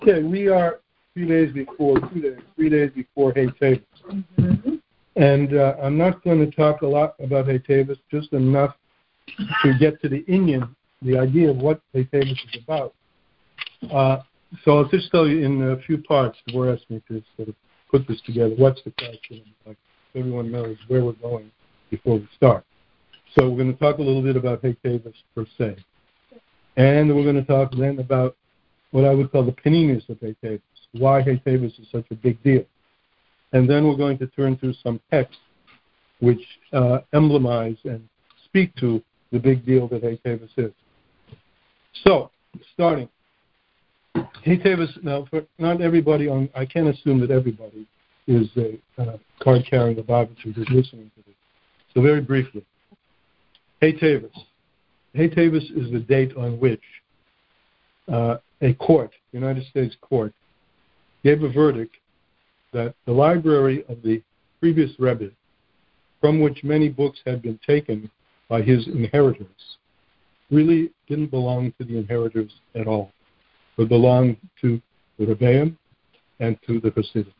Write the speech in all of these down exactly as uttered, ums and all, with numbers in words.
Okay, we are three days before, two days, three days before Hay Tavis. Mm-hmm. And uh, I'm not going to talk a lot about Hay Tavis, just enough to get to the Indian, the idea of what Hay Tavis is about. Uh, so I'll just tell you in a few parts, we're asking me to sort of put this together. What's the question? Like everyone knows where we're going before we start. So we're going to talk a little bit about Hay Tavis per se. And we're going to talk then about what I would call the paninis of Hay Tavis, why Hay Tavis is such a big deal. And then we're going to turn to some texts which uh, emblemize and speak to the big deal that Hay Tavis is. So, starting. Hay Tavis, now, for not everybody on, I can't assume that everybody is a uh, card-carrying Bible who's listening to this. So very briefly, Hay Tavis. Hay Tavis is the date on which uh, a court, United States court, gave a verdict that the library of the previous Rebbe, from which many books had been taken by his inheritors, really didn't belong to the inheritors at all, but belonged to the Rebbeim and to the Hasidim.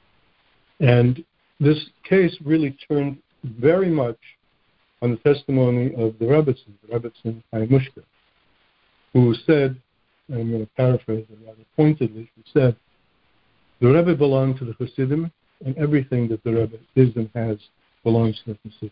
And this case really turned very much on the testimony of the Rebbetzin, the Rebbetzin Chaim Mushka, who said, and I'm going to paraphrase it rather pointedly, he said, the Rebbe belonged to the Hasidim, and everything that the Rebbe is and has belongs to the Hasidim.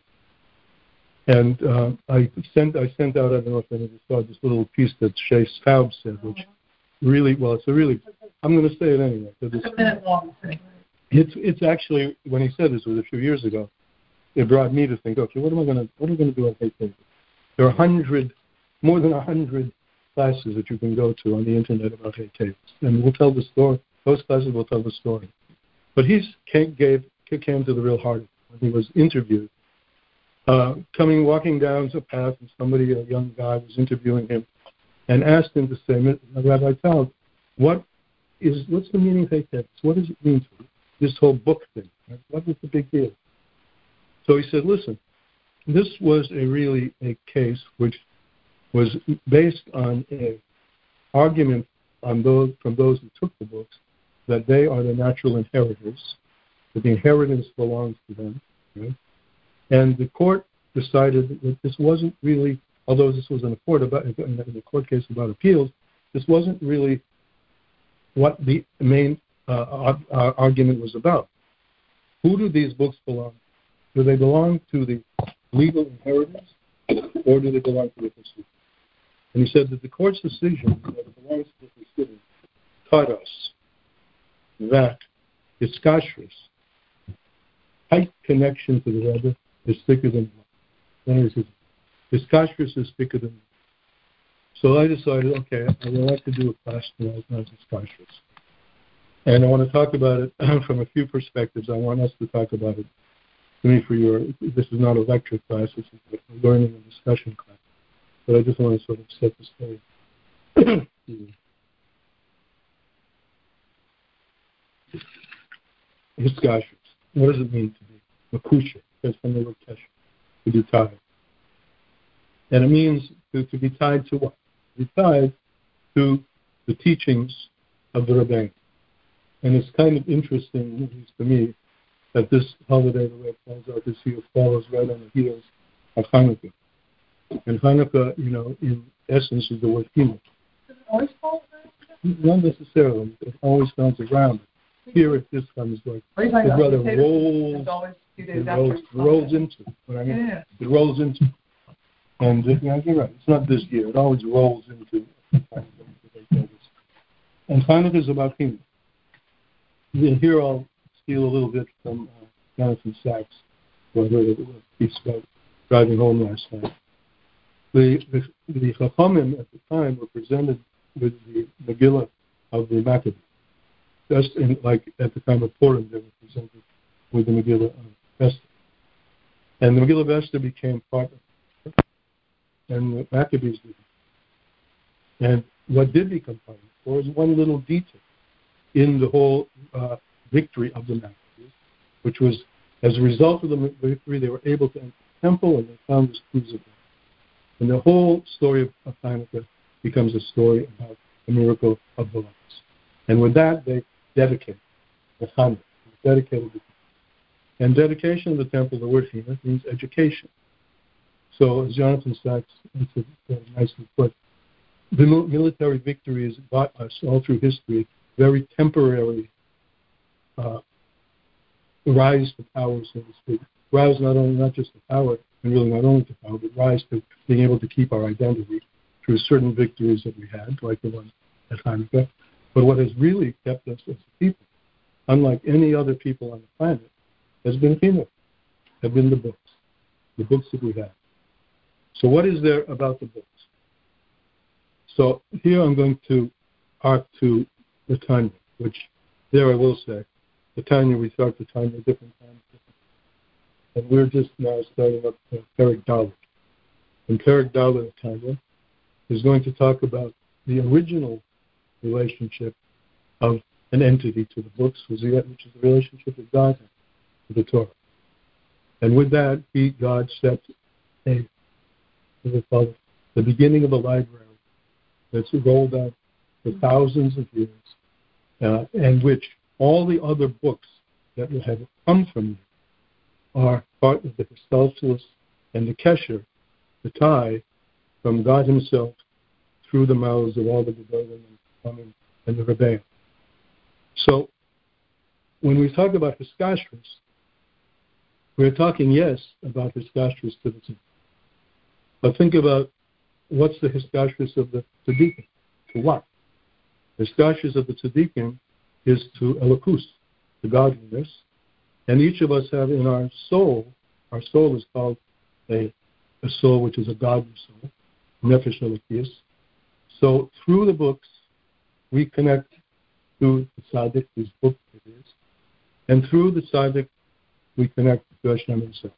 And uh, I sent I sent out, I don't know if any of you saw this little piece that Shea Staub said, which really, well, it's a really, I'm going to say it anyway. It's a minute long. It's, it's actually, when he said this was a few years ago, it brought me to think, okay, what am I going to, what am I going to do on Hay Tavis? There are a hundred, more than a hundred classes that you can go to on the internet about Hay Tavis, and we'll tell the story. Those classes will tell the story. But he came, gave, came to the real heart of it when he was interviewed. Uh, coming, walking down a path, and somebody, a young guy, was interviewing him and asked him to say, Rabbi Tal, what is, what's the meaning of Hay Tavis? What does it mean to you? This whole book thing? What was the big deal? So he said, listen, this was a really a case which was based on an argument on those, from those who took the books, that they are the natural inheritors, that the inheritance belongs to them. Right? And the court decided that this wasn't really, although this was in a court about in the court case about appeals, this wasn't really what the main uh, uh, argument was about. Who do these books belong to? Do they belong to the legal inheritors, or do they belong to the Hasidim? And he said that the court's decision that it belongs to the Hasidim taught us that its kashrus, tight connection to the Rebbe, is thicker than blood. Its kashrus is thicker than blood. So I decided, okay, I would like to do a class tonight on its kashrus. And I want to talk about it from a few perspectives. I want us to talk about it. I mean, for your, this is not a lecture class, this is a learning and discussion class. But I just want to sort of set the stage. His kashrus. What does it mean to be makusha? That's from the word kesher, to be tied. And it means to, to be tied to what? To be tied to the teachings of the Rebbeim. And it's kind of interesting, at least to me, that this holiday, the way it falls out this year, follows right on the heels of Hanukkah. And Hanukkah, you know, in essence is the word Hinu. Does it always fall around? Not necessarily. It always comes around. Here it just comes like the brother rolls, it rolls, rolls into it. What I mean? Yeah. It rolls into it. And uh, yeah, you're right. It's not this year. It always rolls into it. And Hanukkah is about Hinu. Here I'll steal a little bit from uh, Jonathan Sachs, who I heard a piece about driving home last night. The the, the Chachamim at the time were presented with the Megillah of the Maccabees. Just in, like at the time of Purim, they were presented with the Megillah of Esther. And the Megillah of Esther became part of it, and the Maccabees did. And what did become part of it was one little detail in the whole uh, victory of the Maccabees, which was, as a result of the victory, they were able to enter the temple and they found this crucible. And the whole story of, of Hanukkah becomes a story about the miracle of the lights. And with that, they dedicated the Chana, dedicated the temple. And dedication of the temple, the word China, means education. So, as Jonathan Sachs nicely put, the military victories brought us all through history very temporary uh, rise to power, so to speak. Rise not only not just to power, and really not only to power, but rise to being able to keep our identity through certain victories that we had, like the one at Hanukkah. But what has really kept us as a people, unlike any other people on the planet, has been Chinuch, have been the books, the books that we have. So what is there about the books? So here I'm going to hark to the Tanya, which there I will say, the Tanya, we start the Tanya at different times. And we're just now starting up uh, Perek Dalet. And Perek Dalet of Tanya is going to talk about the original relationship of an entity to the books, which is the relationship that God has to the Torah. And with that, he, God set a, what we call it, the beginning of a library that's rolled out for thousands of years, uh, and which all the other books that have come from you are part of the Histalshelus and the Kesher, the tie from God Himself through the mouths of all the Gedolim and, and the Rebbeim. So, when we talk about Hiskashrus, we're talking, yes, about Hiskashrus to the Tzaddik. But think about what's the Hiskashrus of the Tzaddikim? To what? The Hiskashrus of the Tzaddikim is to Elokus, to godliness. And each of us have in our soul, our soul is called a, a soul which is a godly soul, Nefesh Elokis. So through the books, we connect to the Tzaddik, whose book it is. And through the Tzaddik, we connect to Hashem Himself.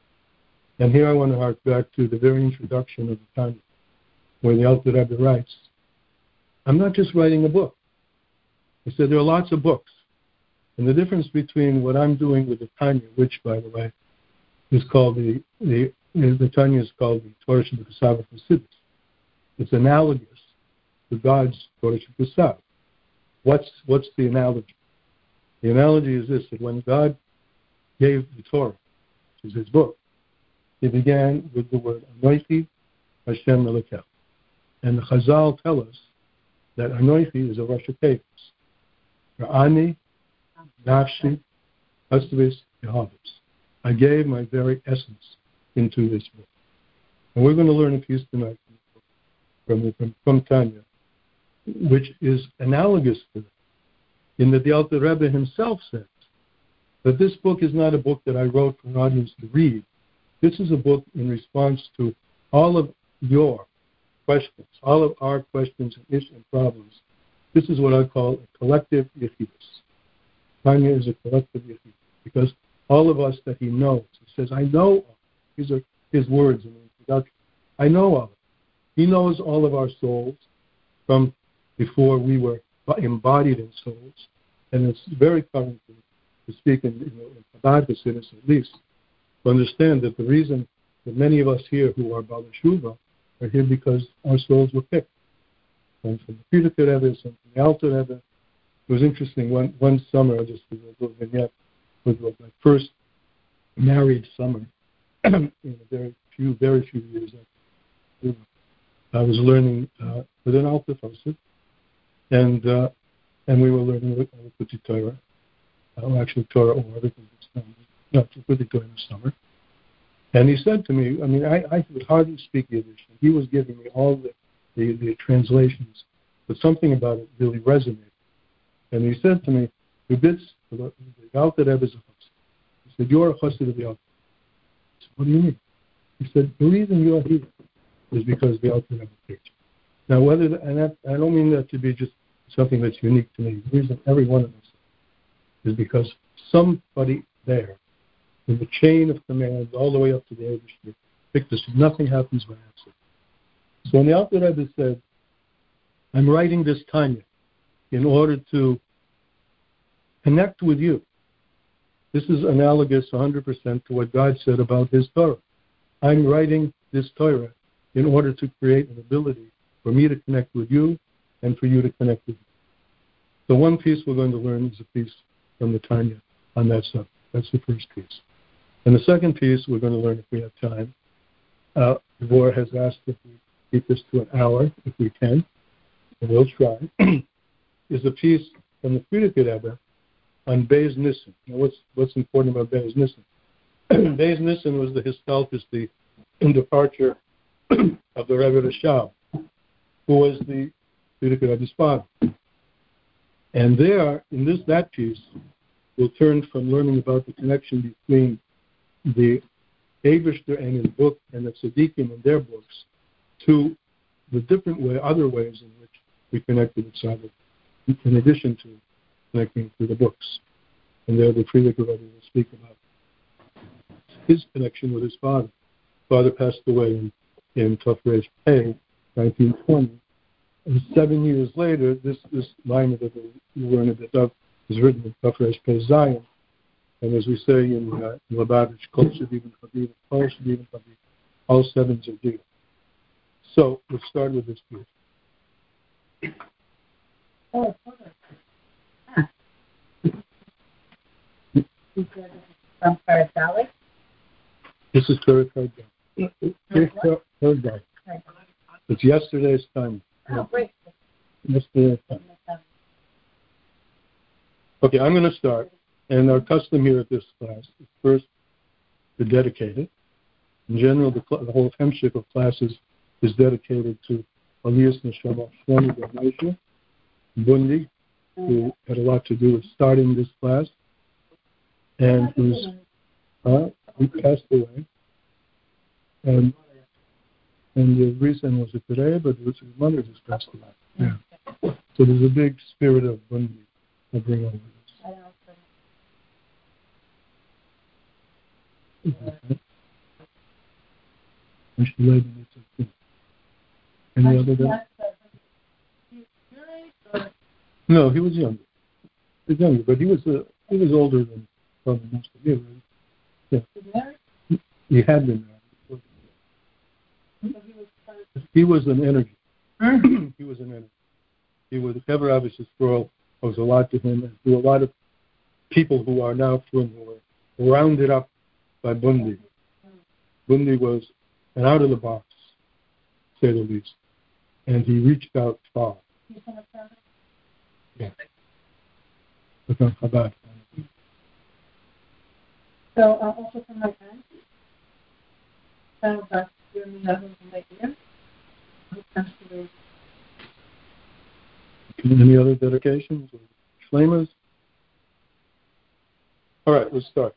And here I want to hark back to the very introduction of the Tanya, where the Alter Rebbe writes, I'm not just writing a book. He said there are lots of books. And the difference between what I'm doing with the Tanya, which, by the way, is called the, the, the Tanya is called the Torah Shebeksav Chassidus. It's analogous to God's Torah Shebeksav. What's, what's the analogy? The analogy is this, that when God gave the Torah, which is His book, He began with the word Anochi Hashem Elokecha. And the Chazal tell us that Anochi is a Rosh Hashanah. Ra'ani, Nafshi, Hastvis, Yehovos. I gave my very essence into this book. And we're going to learn a piece tonight from, from, from Tanya, which is analogous to that, in that the Alter Rebbe himself says that this book is not a book that I wrote for an audience to read. This is a book in response to all of your questions, all of our questions and issues and problems. This is what I call a collective yechidus. Tanya is a collective yechidus because all of us that he knows, he says, I know, these are his words in the introduction, I know of it. He knows all of our souls from before we were embodied in souls, and it's very current to speak in, you know, in Chabad Hasidus at least, to understand that the reason that many of us here who are Baalei Teshuva are here because our souls were picked. And from the Frierdiker Rebbe and from the Alter Rebbe. It was interesting, one, one summer, just a little vignette, was my first married summer in a very few, very few years. I was learning uh, with an Alter Fosit, and uh, and we were learning with the Torah, uh, actually Torah or everything was done, not with the Torah in the summer. And he said to me, I mean, I, I could hardly speak Yiddish. And he was giving me all the, the, the translations, but something about it really resonated. And he said to me, the bits, the Alter Rebbe is a chassid. He said, you're a chassid of the Alter. I said, what do you mean? He said, the reason you're here is because the Alter Rebbe picked you. Now, whether, the, and that, I don't mean that to be just something that's unique to me. The reason every one of us is because somebody there, in the chain of command, all the way up to the Eibishter, picked us. Nothing happens by accident. So when the Alter Rebbe said, I'm writing this Tanya in order to connect with you, this is analogous one hundred percent to what God said about His Torah. I'm writing this Torah in order to create an ability for me to connect with you and for you to connect with me. So one piece we're going to learn is a piece from the Tanya on that subject. That's the first piece. And the second piece we're going to learn if we have time. Uh, Vora has asked if we keep this to an hour, if we can, and we'll try, is a piece from the Frierdiker Rebbe on Beis Nissen. Now what's, what's important about Beis Nissen? Beis Nissen was the Histalkus, the departure of the Rebbe Rashab, who was the Frierdiker Rebbe's father. And there, in this that piece, we'll turn from learning about the connection between the Eibishter and his book and the Tzaddikim and their books to the different way, other ways in which we connect with each other, in addition to connecting through the books. And there the Frierdiker Rebbe will speak about his connection with his father. Father passed away in, in Tafresh Pei, nineteen twenty. And seven years later, this, this line that we learn a bit of is written in Tafresh Pei Zion. And as we say in uh, Lubavitch, Kol Shadivim Chaviv, Kol Shadivim Chaviv, all sevens are due. So let's start with this piece. Oh, ah. From Paradise? This is third card down. Third card. It's yesterday's time. Oh, great. Yesterday's time. Okay, I'm going to start. And our custom here at this class is first to dedicate it. In general, the, the whole hemshik of classes is dedicated to Aliyas Neshama Shlomo ben Moshe Bundi, who had a lot to do with starting this class, and who's uh, he passed away. And and the reason was it today, but it was his mother just passed away. Yeah. So there's a big spirit of Bundi to bring over this. Any other than? No, he was younger. He was younger, but he was uh, he was older than probably most of you. Right? Yeah. He had been married. He was an energy. He was an energy. He was Kever Avish's girl. Owes a lot to him, and to a lot of people who are now from who were rounded up by Bundi. Bundi was an out-of-the-box, to say the least. And he reached out far. Yeah. So, uh, also from my aunt, so that's doing that in my ear. Any other dedications or shlemas? All right, let's start.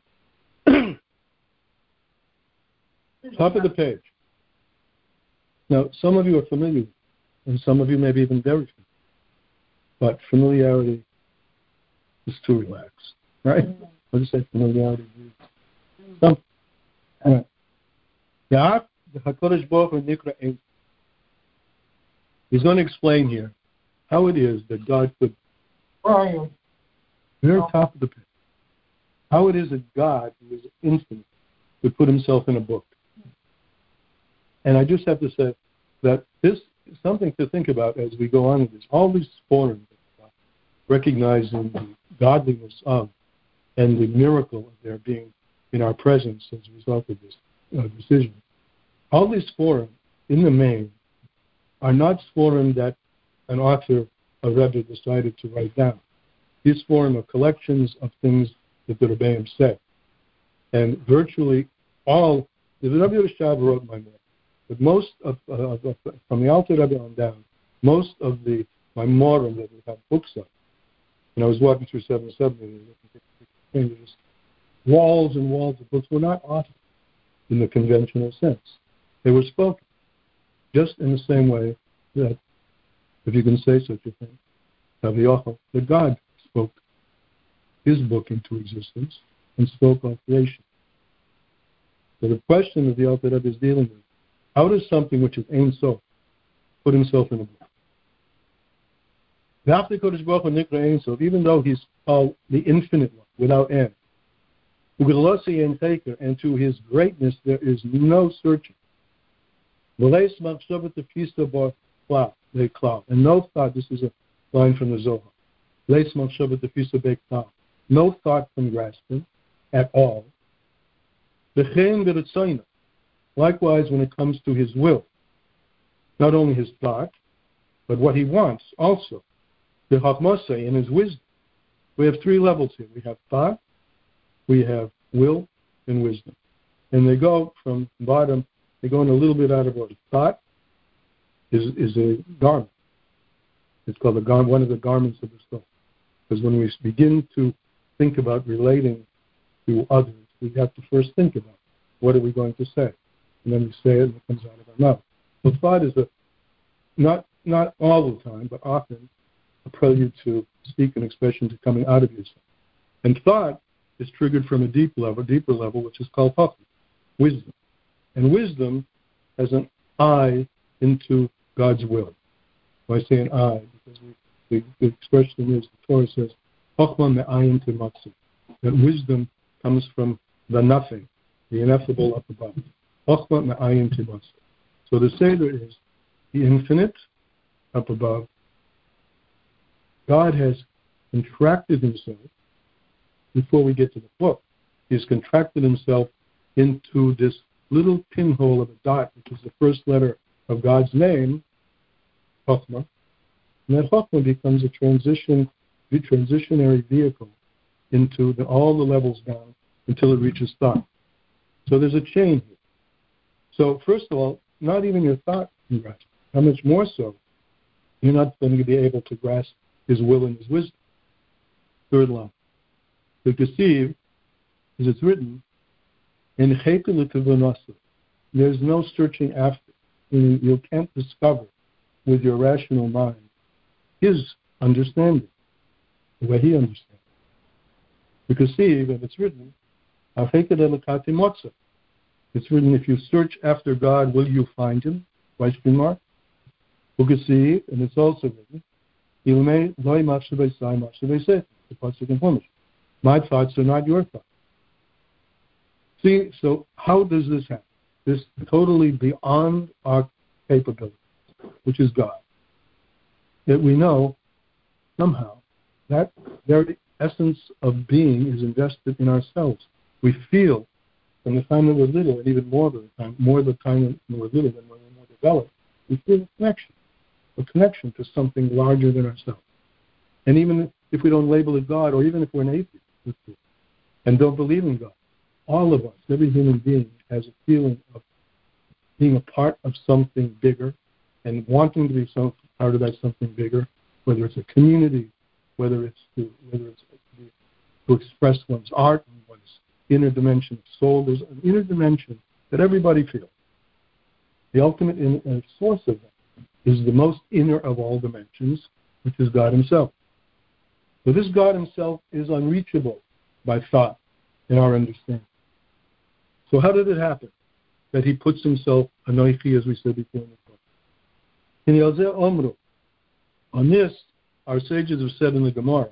Top of the page. Now, some of you are familiar, and some of you may be even very familiar. But familiarity is too relaxed, right? What do you say? Familiarity. Some. All right. Yeah, the Hakadosh Baruch Hu Nikra Ein. He's going to explain here how it is that God could. Where are you? Very top of the page. How it is that God, who is infinite, would put himself in a book. And I just have to say that this is something to think about as we go on with this. All these forms of recognizing the godliness of and the miracle of their being in our presence as a result of this uh, decision. All these forums, in the main, are not forums that an author, a Rebbe, decided to write down. These forums are collections of things that the Rebbeim said. And virtually all, the Rebbe Rashab wrote my name. But most of, uh, of, of, from the Alter Rebbe on down, most of the Maimorim that we have books of, and I was walking through seven seventy, and just walls and walls of books were not authored in the conventional sense. They were spoken, just in the same way that, if you can say such a thing, that God spoke his book into existence and spoke of creation. So the question that the Alter Rebbe is dealing with, how does something which is Ein Sof put himself in a book? Even though he's called the infinite one, without end, and to his greatness there is no searching. And no thought, this is a line from the Zohar, No thought from grasping at all. Likewise, when it comes to his will, not only his thought, but what he wants also. The Chachmasei in his wisdom. We have three levels here. We have thought, we have will, and wisdom. And they go from bottom, they go in a little bit out of order. Thought is, is a garment. It's called a gar- one of the garments of the soul. Because when we begin to think about relating to others, we have to first think about what are we going to say. And then we say it and it comes out of our mouth. So thought is a, not not all the time, but often a prelude to speak an expression to coming out of yourself. And thought is triggered from a deep level, deeper level, which is called Chachma, wisdom. And wisdom has an eye into God's will. Why I say an eye? Because we, the, the expression is, the Torah says, Chachma me'ayin timatzu, that wisdom comes from the nothing, the ineffable up above. Chachma me'ayin timatzu. So the Seder is the infinite up above. God has contracted himself, before we get to the book, he's contracted himself into this little pinhole of a dot, which is the first letter of God's name, Chachma. And that Chachma becomes a transition, a transitionary vehicle into the, all the levels down until it reaches thought. So there's a chain here. So first of all, not even your thought can grasp. How much more so, you're not going to be able to grasp his will and his wisdom. Third line. To deceive, as it's written, in there's no searching after. You, you can't discover with your rational mind his understanding, the way he understands. To deceive, and it's written, it's written, if you search after God, will you find him? Question mark. Ukasiv, and it's also written, my thoughts are not your thoughts. See, so how does this happen? This totally beyond our capability, which is God. That we know somehow that very essence of being is invested in ourselves. We feel from the time that we're little, and even more the time, more the time when we're little than when we're more developed, we feel a connection, a connection to something larger than ourselves. And even if we don't label it God, or even if we're an atheist and don't believe in God, all of us, every human being, has a feeling of being a part of something bigger and wanting to be some part of that something bigger, whether it's a community, whether it's to, whether it's to, to express one's art and one's inner dimension of soul. There's an inner dimension that everybody feels. The ultimate in, uh, source of that is the most inner of all dimensions, which is God himself. So this God himself is unreachable by thought in our understanding. So how did it happen that he puts himself, Anoichi, as we said before in the book? In Yalzeh Omru, on this, our sages have said in the Gemara,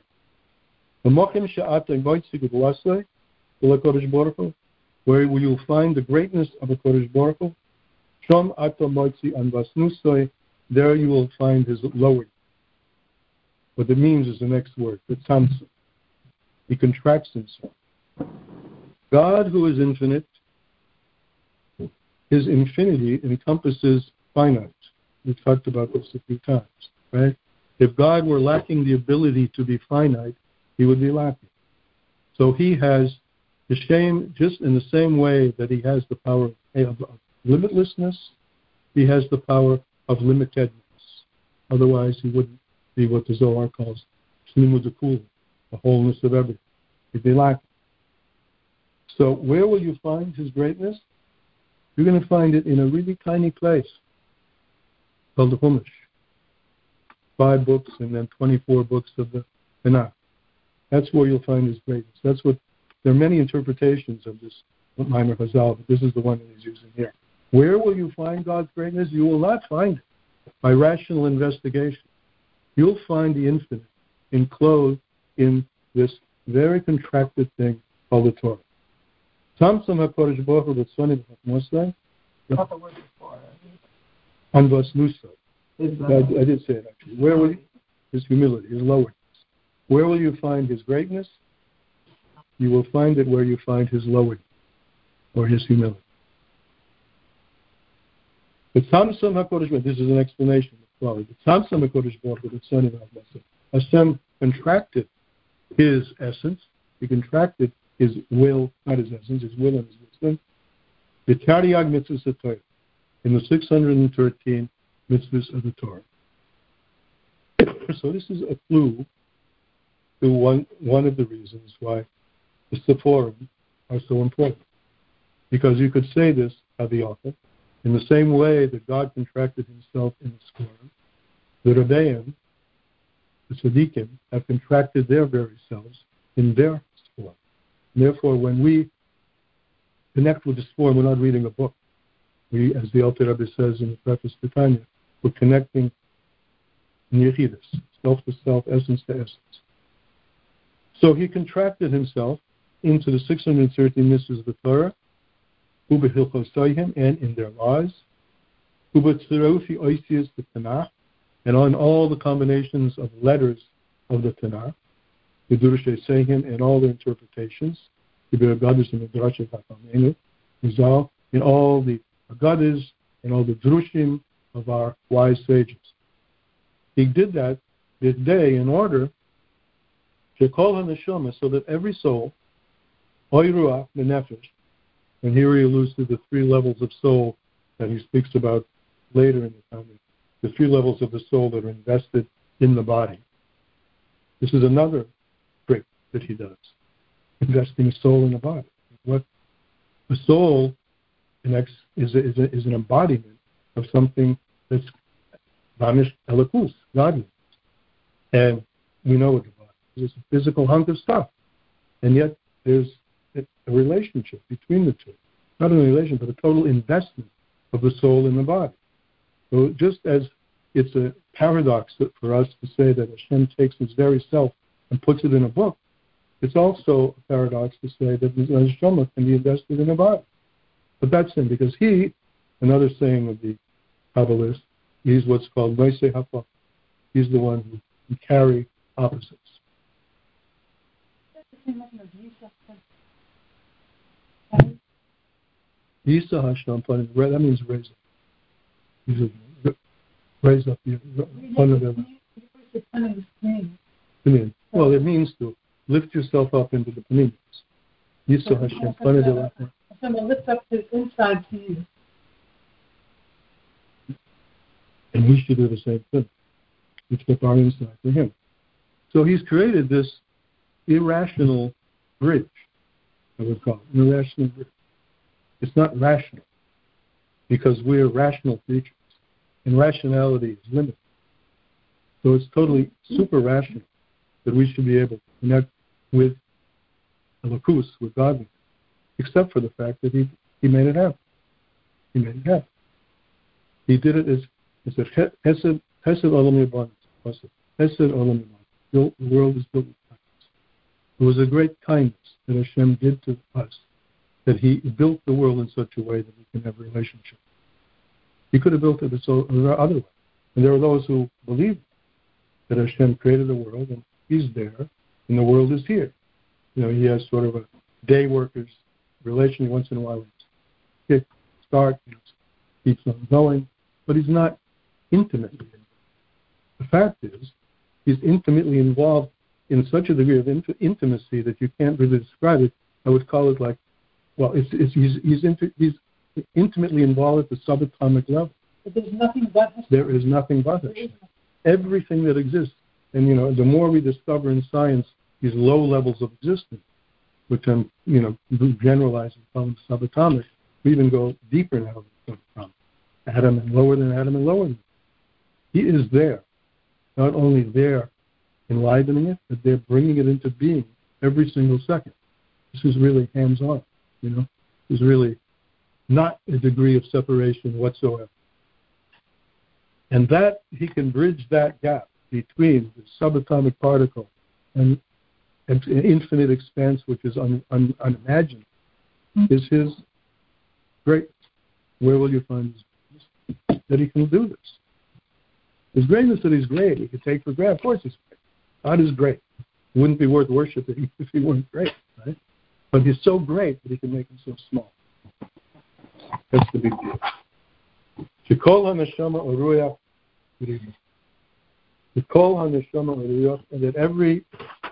where will you find the greatness of a Kodesh Baruch Hu? Shom ato moitzi anvasnusoi, there you will find his lowering. What it means is the next word, the tzamtzum. He contracts himself. God, who is infinite, his infinity encompasses finite. We've talked about this a few times, right? If God were lacking the ability to be finite, he would be lacking. So he has the same, just in the same way that he has the power of limitlessness, he has the power of limitedness. Otherwise, he wouldn't be what the Zohar calls shlimud, the wholeness of everything. He'd be lacking. So where will you find his greatness? You're going to find it in a really tiny place called the Chumash. Five books and then twenty-four books of the Tanakh. That's where you'll find his greatness. That's what. There are many interpretations of this Maimer Chazal, but this is the one that he's using here. Where will you find God's greatness? You will not find it by rational investigation. You'll find the infinite enclosed in this very contracted thing called the Torah. Tzamtzum HaKodesh Baruch Hu B'tzoni B'chakmosai Anvas Nusai. I did say it actually. Where will he? His humility, his lowerness. Where will you find his greatness? You will find it where you find his lowering, or his humility. The Tzamtzam HaKodesh Baruch Hu, this is an explanation. The Tzamtzam HaKodesh Baruch Hu, the son of Hashem, Hashem contracted his essence. He contracted his will, not his essence, his will and his wisdom. The Taryag mitzvahs of Torah, in the six hundred thirteen mitzvahs of the Torah. So this is a clue to one one of the reasons why the Sephorim are so important. Because you could say this, the author, in the same way that God contracted himself in the Sephorim, the Rebbeim, the Tzaddikim, have contracted their very selves in their Sephorim. Therefore, when we connect with the Sephorim, we're not reading a book. We, as the Alter Rebbe says in the preface to Tanya, we're connecting Yechidus, self to self, essence to essence. So he contracted himself into the six hundred thirteen mitzvahs of the Torah, and in their lives, and on all the combinations of letters of the Tanakh, and all their interpretations, in all the Agadas and all the Drushim of our wise sages. He did that this day in order to call on the Neshama, so that every soul, Oy Ruach, the Nefesh, and here he alludes to the three levels of soul that he speaks about later in the Talmud, the three levels of the soul that are invested in the body. This is another trick that he does, investing a soul in the body. What a soul is, is, a, is, a, is an embodiment of something that's Vanish Elikus, godliness. And we know what the body is. It's a physical hunk of stuff. And yet there's a relationship between the two. Not only a relation, but a total investment of the soul in the body. So just as it's a paradox for us to say that Hashem takes his very self and puts it in a book, it's also a paradox to say that the Neshama can be invested in a body. But that's him, because he, another saying of the Kabbalist, he's what's called Noisei Hafach. He's the one who can carry opposites. Yisa Hashem, that means raise up. He's a, raise up the one of them. Well, it means to lift yourself up into the Panimis. Yisa Hashem, Hashem will lift up his inside to you. And we should do the same thing. Lift up our inside for him. So he's created this irrational bridge, I would call it, an irrational bridge. It's not rational, because we're rational creatures, and rationality is limited. So it's totally super rational that we should be able to connect with Elikus, with godliness, except for the fact that he, he made it happen. He made it happen. He did it as it's a Hesed Hesed Olam Yabon. Hesed Olam Yabon. The world is built with kindness. It was a great kindness that Hashem did to us, that he built the world in such a way that we can have a relationship. He could have built it so other way. And there are those who believe that Hashem created the world and he's there and the world is here. You know, he has sort of a day worker's relation. Once in a while he kick, start, you know, keeps on going, but he's not intimately involved. The fact is, he's intimately involved in such a degree of int- intimacy that you can't really describe it. I would call it like, well, it's, it's, he's, he's, inter, he's intimately involved at the subatomic level. But there's nothing but Hashem. There is nothing but Hashem. Everything that exists. And, you know, the more we discover in science these low levels of existence, which I'm, you know, generalizing from subatomic, we even go deeper now than subatomic. Atom and lower than atom and lower than. He is there. Not only there enlivening it, but they're bringing it into being every single second. This is really hands-on, you know. This is really not a degree of separation whatsoever. And that, he can bridge that gap between the subatomic particle and an infinite expanse, which is un, un, unimaginable, mm-hmm. is his greatness. Where will you find his greatness? That he can do this. His greatness that he's great, he can take for granted. Of course he's great. God is great. It wouldn't be worth worshiping if he weren't great, right? But he's so great that he can make him so small. That's the big deal. Shekol haneshama uruya uriya. Shekol haneshama uruya, and that every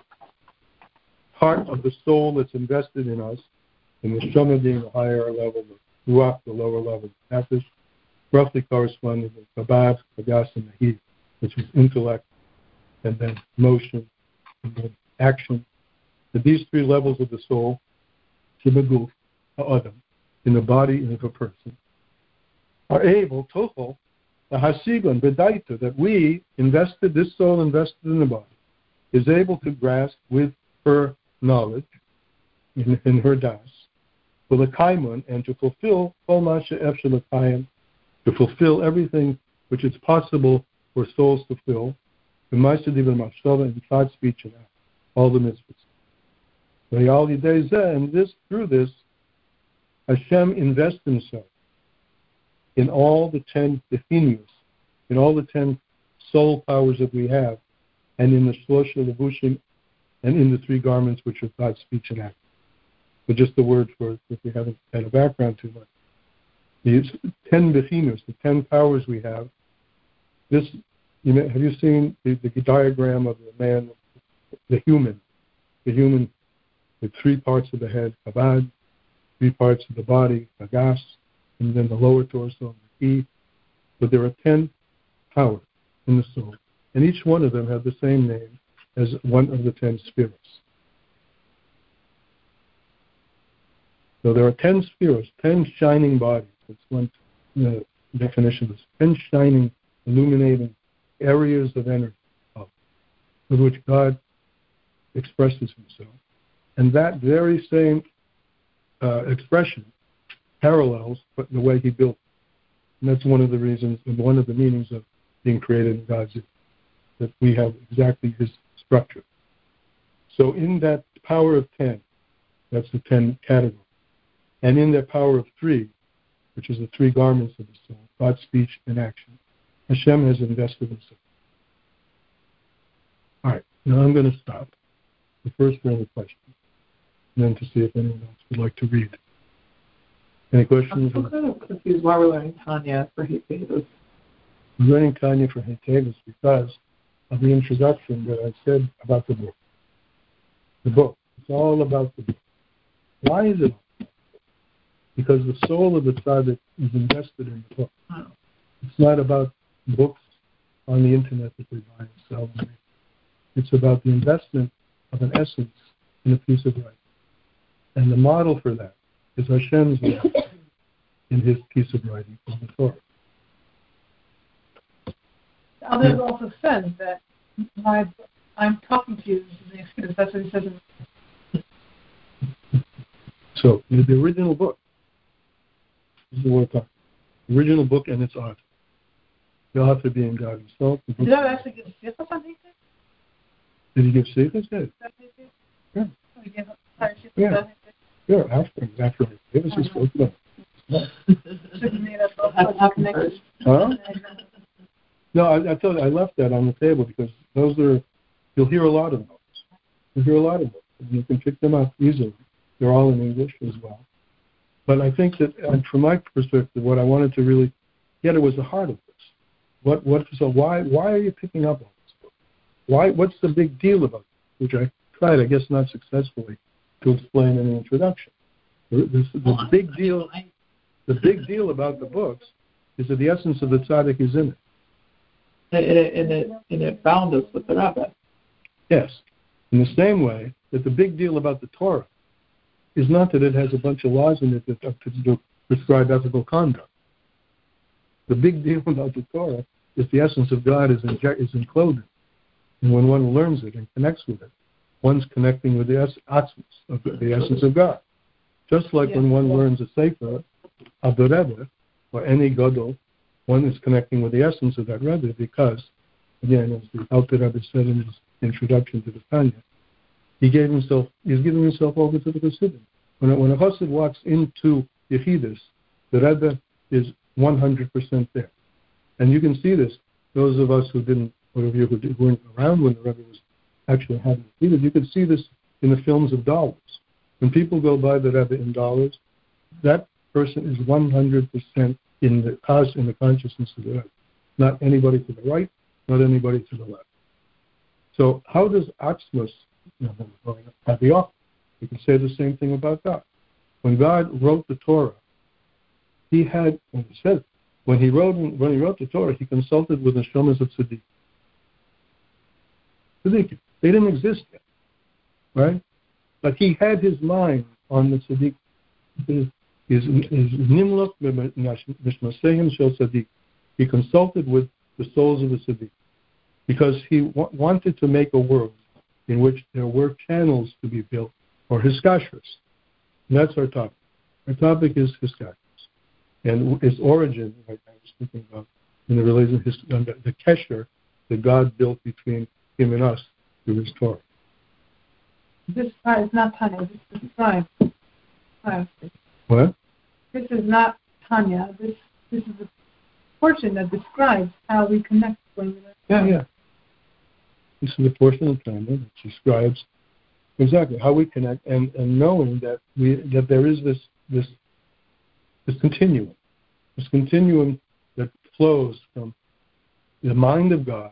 part of the soul that's invested in us, and the neshama being the higher level, the ruach, the lower level, nefesh, roughly corresponding to kabad, kagas, and the heat, which is intellect, and then motion, and then action. That these three levels of the soul, shibaguf, ha'adam, in the body of a person, are able, tochel, the hasigon, bedaita, that we invested, this soul invested in the body, is able to grasp with her knowledge, in, in her das, for the kaimun, and to fulfill kol masha efshel l'kayim, to fulfill everything which is possible for souls to fill, the ma'aseh divrei machshava, and thought, speech, and act, all the mitzvahs. And this, through this, Hashem invests himself in all the ten definius, in all the ten soul powers that we have, and in the shlosha levushim, and in the three garments which are thought, speech, and act. But just the word for it, if we haven't had a background too much. The ten definius, the ten powers we have. This, you know, have you seen the, the diagram of the man, the human, the human with three parts of the head, kabad, three parts of the body, kagas, and then the lower torso, the ki. But there are ten powers in the soul, and each one of them have the same name as one of the ten spheres. So there are ten spheres, ten shining bodies. That's one uh, definition of this. Ten shining, illuminating areas of energy, of, with which God expresses himself. And that very same uh, expression parallels the way he built it. And that's one of the reasons, and one of the meanings of being created in God's image, that we have exactly his structure. So in that power of ten, that's the ten categories. And in that power of three, which is the three garments of the soul, thought, speech, and action, Hashem has invested himself. All right, now I'm going to stop the first round of questions, and then to see if anyone else would like to read. Any questions? I'm kind of confused why we're learning Tanya for Hetevus. We're learning Tanya for Hetevus because of the introduction that I said about the book. The book. It's all about the book. Why is it? Because the soul of the tzaddik is invested in the book. Oh. It's not about books on the internet that they buy and sell. It's about the investment of an essence in a piece of writing. And the model for that is Hashem's life in his piece of writing called the Torah. Others yeah. also said that my, I'm talking to you, because that's what he says in So, the original book, this is the word talking. The original book and its author. The author being God himself. Did God actually give sichos on Hetevus? Did he give sichos? Yeah. Yeah. Oh, he gave entire sichos Yeah. on Hetevus? Yeah, after, after Hetevus was spoken of. So he made up all connected. Huh? No, I, I told you, I left that on the table because those are, you'll hear a lot of those. You'll hear a lot of those, and you can pick them up easily. They're all in English as well. But I think that, and from my perspective, what I wanted to really get at was the heart of this. What, what, so why, why are you picking up on this book? Why, what's the big deal about it? Which I tried, I guess not successfully, to explain in the introduction. The, the, the big deal, the big deal about the books is that the essence of the tzaddik is in it. And it, and it, and it bound us with the Rebbe. Yes. In the same way that the big deal about the Torah is not that it has a bunch of laws in it that to prescribe ethical conduct. The big deal about the Torah is the essence of God is, inject, is enclosed. And when one learns it and connects with it, one's connecting with the essence of the, the essence of God. Just like yeah. when one learns a Sefer of the Rebbe, or any Gadol, one is connecting with the essence of that Rebbe because, again, as the Alter Rebbe said in his introduction to the Tanya, he gave himself, he's giving himself over to the Chassidim. When a, when a Chassid walks into Yechidus, the Rebbe is one hundred percent there. And you can see this, those of us who didn't, or of you who, did, who weren't around when the Rebbe was actually having repeated. You could see this in the films of dollars. When people go by the Rebbe in dollars, that person is one hundred percent in the cos in the consciousness of the Rebbe. Not anybody to the right, not anybody to the left. So how does Atzmus, you know, have the offer? We can say the same thing about God. When God wrote the Torah, he had, and he said, when he wrote when he wrote the Torah, he consulted with the Neshamas of Tzaddik. Tzaddik, they didn't exist yet, right? But he had his mind on the Tzaddik. His Nimlach Mishmaseim Shel Tzaddik. He consulted with the souls of the Tzaddik because he w- wanted to make a world in which there were channels to be built for Hiskashras. And that's our topic. Our topic is Hiskashras. And its origin, like I was speaking about, in the relation, his, the, the kesher that God built between him and us through his Torah. This is not Tanya. This is scribe. What? This is not Tanya. This this is a portion that describes how we connect when we learn. Yeah, yeah. This is a portion of Tanya that describes exactly how we connect, and, and knowing that we that there is this this this continuum, this continuum that flows from the mind of God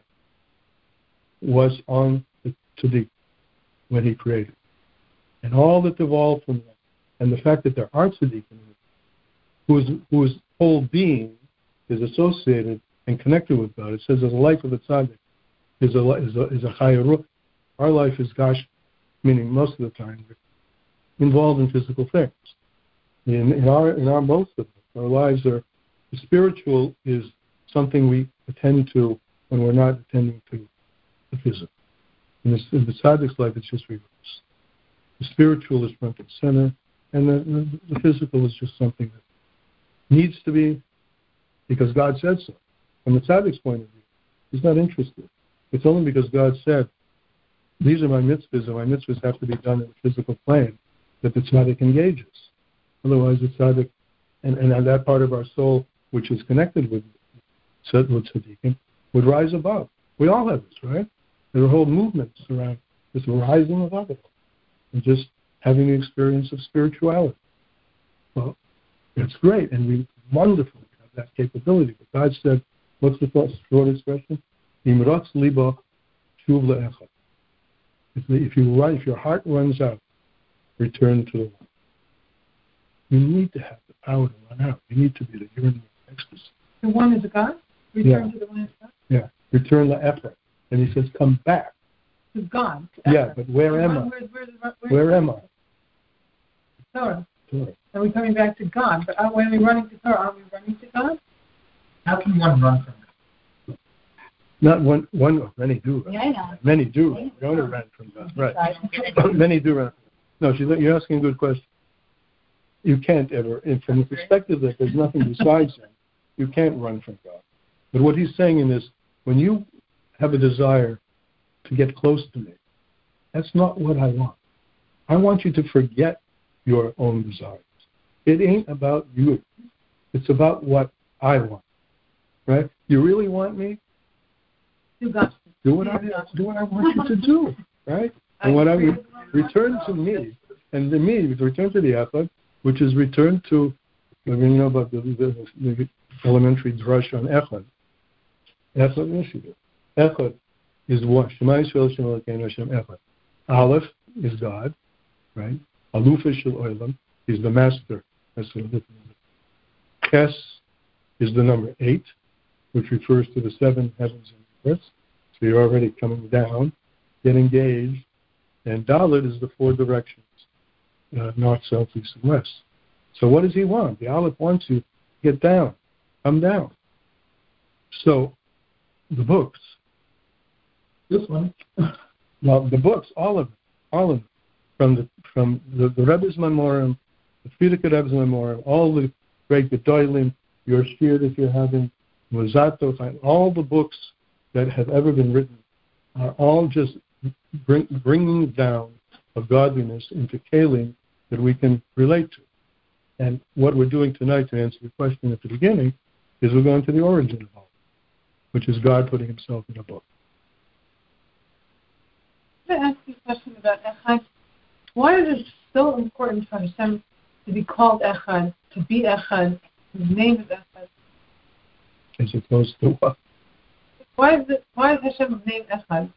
was on the Tzaddik when he created, and all that evolved from that, and the fact that there are tzaddikim whose whose whole being is associated and connected with God. It says that the life of a tzaddik is a is a is a chaya ruach. Our life is gash, meaning most of the time we're involved in physical things. In, in our in our most of it, our lives are the spiritual is something we attend to when we're not attending to the physical. In, this, in the tzaddik's life, it's just reverse. The spiritual is front and center, and the, the, the physical is just something that needs to be because God said so. From the tzaddik's point of view, he's not interested. It's only because God said, these are my mitzvahs, and my mitzvahs have to be done in the physical plane, that the tzaddik engages. Otherwise, the tzaddik, and, and that part of our soul, which is connected with, with tzaddikim, would rise above. We all have this, right? There are whole movements around this rising above it and just having the experience of spirituality. Well, it's great, and we wonderful to have that capability. But God said, what's the first short expression? Imratz liba shuv le'echad. If you run, if your heart runs out, return to the one. You need to have the power to run out. You need to be the yearning of ecstasy. The one is God? Return yeah. to the one is God? Yeah. Return the effort. And he says, come back. To God. To yeah, but where the am one, I? where, where, where, where am I? Torah. Torah. Are we coming back to God? But are, when we're running to Torah, are we running to God? How can one run from God? Not one, one, many do. Yeah, I know. Many do. Run. We only run from God. Right. Many do run. No, she's, you're asking a good question. You can't ever, and from the perspective that there's nothing besides him, you can't run from God. But what he's saying in this, when you have a desire to get close to me, that's not what I want. I want you to forget your own desires. It ain't about you. It's about what I want. Right? You really want me? Do God. Do what I do what I want you to do. Right? And what I would return to me, and the me return to the Echad, which is return to, I mean, you know about the, the, the elementary drush on Echad. Echad initiative. Echad is one. Shema Yisrael Shem Elokeinu Hashem Echad. Aleph is God, right? Aluf Shel Olam is the master. That's what it is. Ches is the number eight, which refers to the seven heavens and earth. So you're already coming down. Get engaged. And Dalet is the four directions. Uh, north, south, east, and west. So what does he want? The Aleph wants you to get down, come down. So the books, this one, well, the books, all of them, all of them, from the from the, the Rebbe's Memoriam, the Frierdiker Rebbe's Memoriam, all the great Gedolim, your shir that you're having, Mozato, all the books that have ever been written are all just bring, bringing down of godliness into kalim that we can relate to. And what we're doing tonight, to answer your question at the beginning, is we're going to the origin of all, which is God putting himself in a book. Can I ask you a question about Echad? Why is it so important for Hashem to be called Echad, to be Echad? His name is Echad. As opposed to what? Why is it? Why is Hashem named Echad?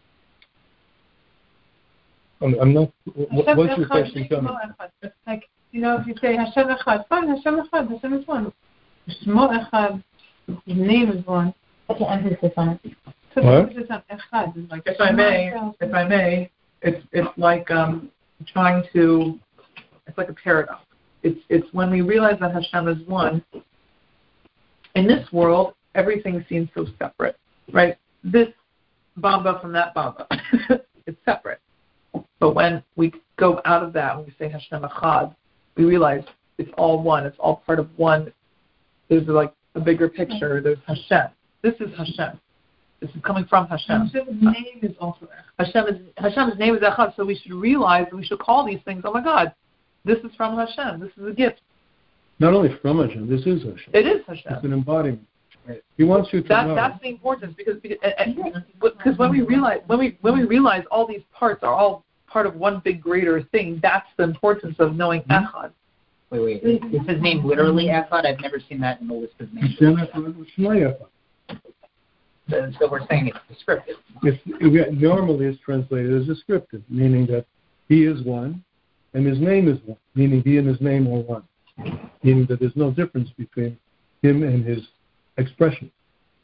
I'm, I'm not. What, Hashem what's your Echad, question coming? Echad. It's like, you know, if you say Hashem Echad, fine, Hashem Echad, Hashem is one. Shmo Echad, his name is one. What's the emphasis on it? So What? the emphasis on Echad is like, If I may, if I may, it's it's like um, trying to, it's like a paradox. It's it's when we realize that Hashem is one. In this world, everything seems so separate, right? This Baba from that Baba, it's separate. But when we go out of that, when we say Hashem Echad, we realize it's all one. It's all part of one. There's like a bigger picture. There's Hashem. This is Hashem. This is coming from Hashem. Hashem's name is also Echad. Hashem is, Hashem's name is Echad, so we should realize that we should call these things, oh my God, this is from Hashem. This is a gift. Not only from Hashem, this is Hashem. It is Hashem. It's an embodiment. He wants you to That, know. that's the importance because because, because when we realize when we when we realize all these parts are all part of one big greater thing, that's the importance of knowing Echad. Wait, wait. Is his name literally Echad? I've never seen that in the list of names. Hashem Echad, Shema Echad. So, so we're saying it's descriptive. It's, it normally it's translated as descriptive, meaning that he is one, and his name is one, meaning he and his name are one, meaning that there's no difference between him and his expression.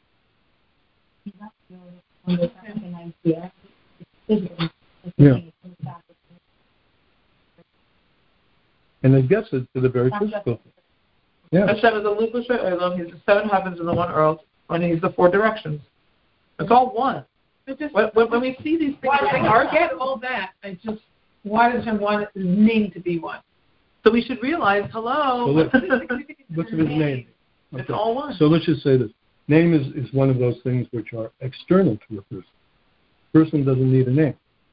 Yeah. And it gets it to the very physical thing. Yeah. Hashem is the Luchus Ha'olam. He's the seven heavens and the one earth, and he's the four directions. It's all one. But just, When, when, when we see these things, why we think, I are get all that. I just, why does Hashem want his name to be one? so we should realize, hello, So look, look at his name. it's Okay. all one. So let's just say this. Name is, is one of those things which are external to a person. Person doesn't need a name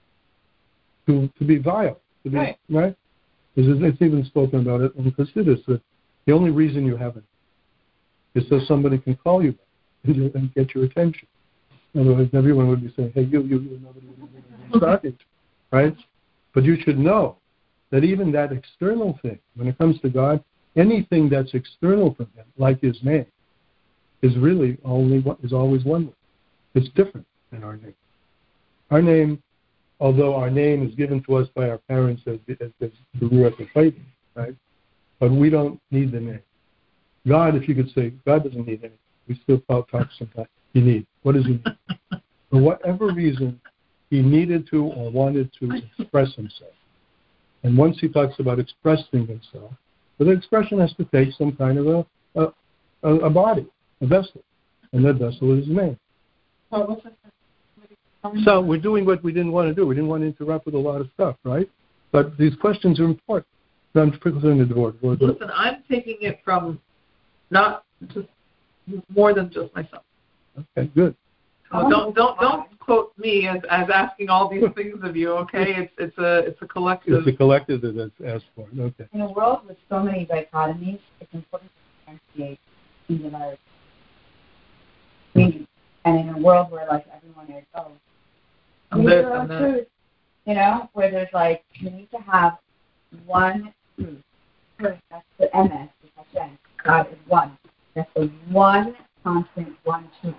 to to be vile. To be, Right. right? It's, it's even spoken about it in Chassidus that the only reason you have it is so somebody can call you and, you, and get your attention. Otherwise, everyone would be saying, hey, you, you, you, nobody would be talking to, right? But you should know that even that external thing, when it comes to God, anything that's external from Him, like His name, is really only one, is always one way. It's different than our name. Our name, although our name is given to us by our parents as as, as the Ruach HaKodesh, right? But we don't need the name. God, if you could say, God doesn't need anything. We still talk sometimes. He needs. What does He need? For whatever reason, He needed to or wanted to express Himself. And once He talks about expressing Himself, but the expression has to take some kind of a a, a, a body, a vessel, and that vessel is His name. Well, what's the So we're doing what we didn't want to do. We didn't want to interrupt with a lot of stuff, right? But these questions are important. I'm quickly the board. Listen, I'm taking it from not just more than just myself. Okay, good. So don't don't don't quote me as, as asking all these things of you. Okay, it's it's a it's a collective. It's the collective that's asked for it. Okay. In a world with so many dichotomies, it's important to differentiate singularity. Meaning, and in a world where like everyone is, oh, I'm this, I'm that. truth, you know, where there's like you need to have one truth. First, that's the M S, which I said. God is one. That's the one constant, one truth.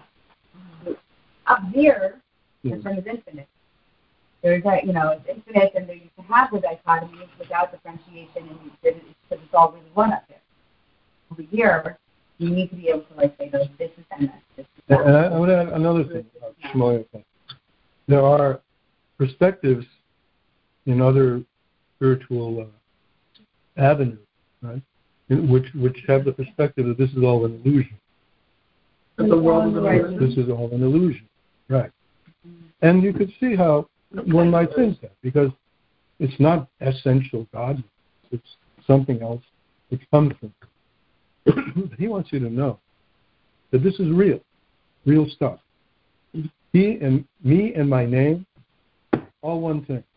Up here, the term is infinite. There's a, you know, it's infinite, and there you can have the dichotomy without differentiation, and because it's all really one up here. Over here, you need to be able to like say, no, this is M S. This is And, and I, I would add another thing about Shmoyah. There are perspectives in other spiritual uh, avenues, right? In which which have the perspective that this is all an illusion. That the world is an illusion. This is all an illusion, right? And you could see how one might think that because it's not essential God, it's something else which comes from it. He wants you to know that this is real, real stuff. He and me and my name, all one thing.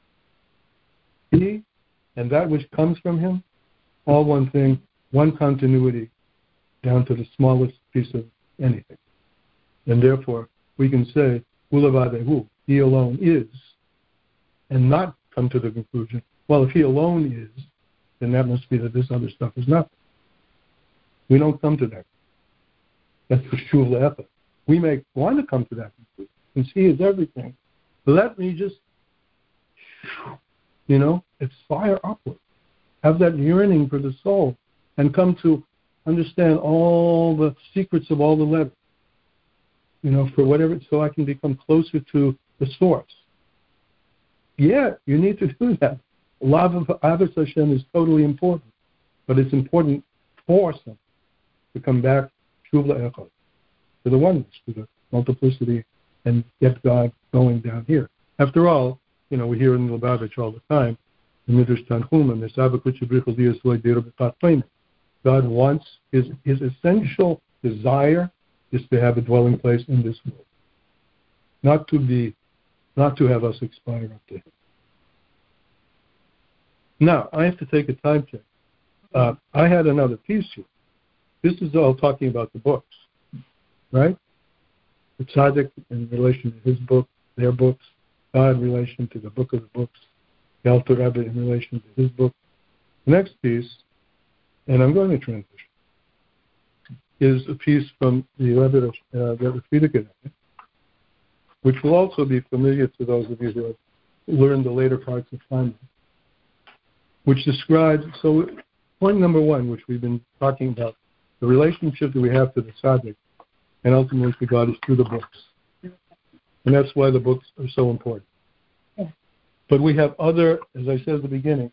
He and that which comes from Him, all one thing, one continuity, down to the smallest piece of anything. And therefore, we can say, Ulavadehu, He alone is and not come to the conclusion, well, if he alone is, then that must be that this other stuff is nothing. We don't come to that. That's for shuv le'echa. We may want to come to that conclusion, since he is everything. Let me just, you know, aspire upward. Have that yearning for the soul and come to understand all the secrets of all the letters. You know, for whatever, so I can become closer to the source. Yeah, you need to do that. Love of Avos Hashem is totally important, but it's important for something to come back shuv le'echad, to the oneness, to the multiplicity, and get God going down here. After all, you know, we hear in Lubavitch all the time, in Midrash Tanchuma, God wants, his, his essential desire is to have a dwelling place in this world. Not to be, not to have us expire up there. Now, I have to take a time check. Uh, I had another piece here. This is all talking about the books, right? The tzaddik in relation to his book, their books, God in relation to the book of the books, the Alter Rebbe in relation to his book. The next piece, and I'm going to transition, is a piece from the Rebbe, uh, the Frierdiker Rebbe, which will also be familiar to those of you who have learned the later parts of time, which describes, so point number one, which we've been talking about, the relationship that we have to the tzaddik and ultimately to God is through the books. And that's why the books are so important. Yeah. But we have other, as I said at the beginning,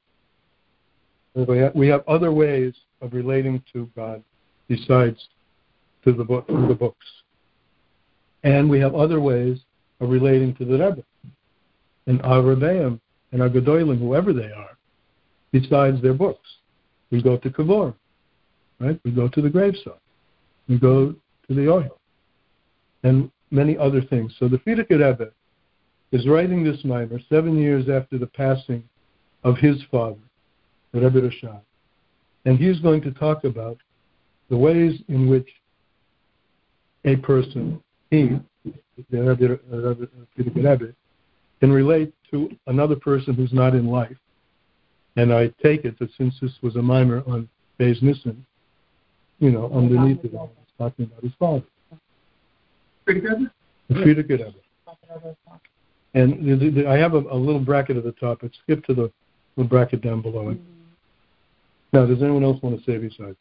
we have other ways of relating to God besides to the book, through the books. And we have other ways of relating to the Rebbe and our Rebbeim and our Gedolim, whoever they are, besides their books. We go to Kavor, right? We go to the graveside. We go to the Ohel. And many other things. So the Frierdiker Rebbe is writing this mimer seven years after the passing of his father, the Rebbe Rashad. And he's going to talk about the ways in which a person, he, the Rebbe, Rebbe, Frierdiker Rebbe, can relate to another person who's not in life. And I take it that since this was a mimer on Beis Nissen, you know, underneath it all, it's talking about his father. Frierdiker? The Frierdiker Rebbe. And the, the, the, I have a, a little bracket at the top. Let's skip to the little bracket down below it. Now, does anyone else want to say besides?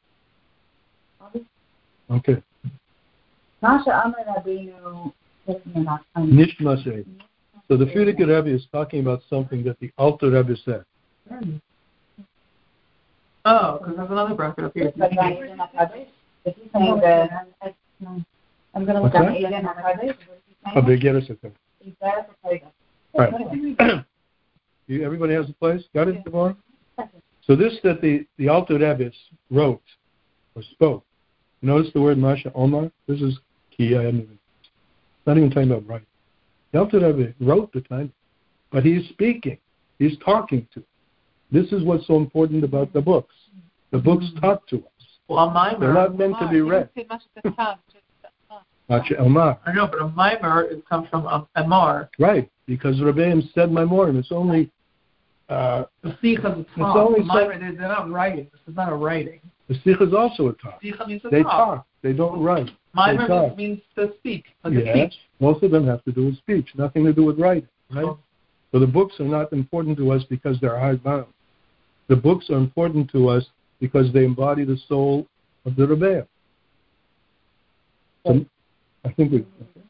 Okay. Nishmaseh. So the Frierdiker Rebbe is talking about something that the Alter Rebbe said. Oh, because there's another bracket up here. Is he saying that I'm going to look at Eden HaKadosh? A Begeres HaKadosh. Right. You, everybody has a place? Got it, Devorah? So this that the, the Alter Rebbe wrote or spoke. Notice the word Masha Omar? This is key. I hadn't even, not even talking about writing. The Alter Rebbe wrote the time, but he's speaking. He's talking to. This is what's so important about the books. The books talk to us. Well, a mimer. They're not meant to be read. Masha Omar. I know, but a mimer it comes from um, Amar. Right, because Rebbeim said Maimorim. It's only. Uh, the Sicha is a talk. Only the mimer, they're, they're not writing. This is not a writing. The Sicha is also a talk. Sicha means a they talk. talk. They don't write. Mimer talk. means to speak, like yeah, a speech. Most of them have to do with speech, nothing to do with writing, right? Oh. So the books are not important to us because they're hardbound. The books are important to us because they embody the soul of the Rebbeim. So, I think we.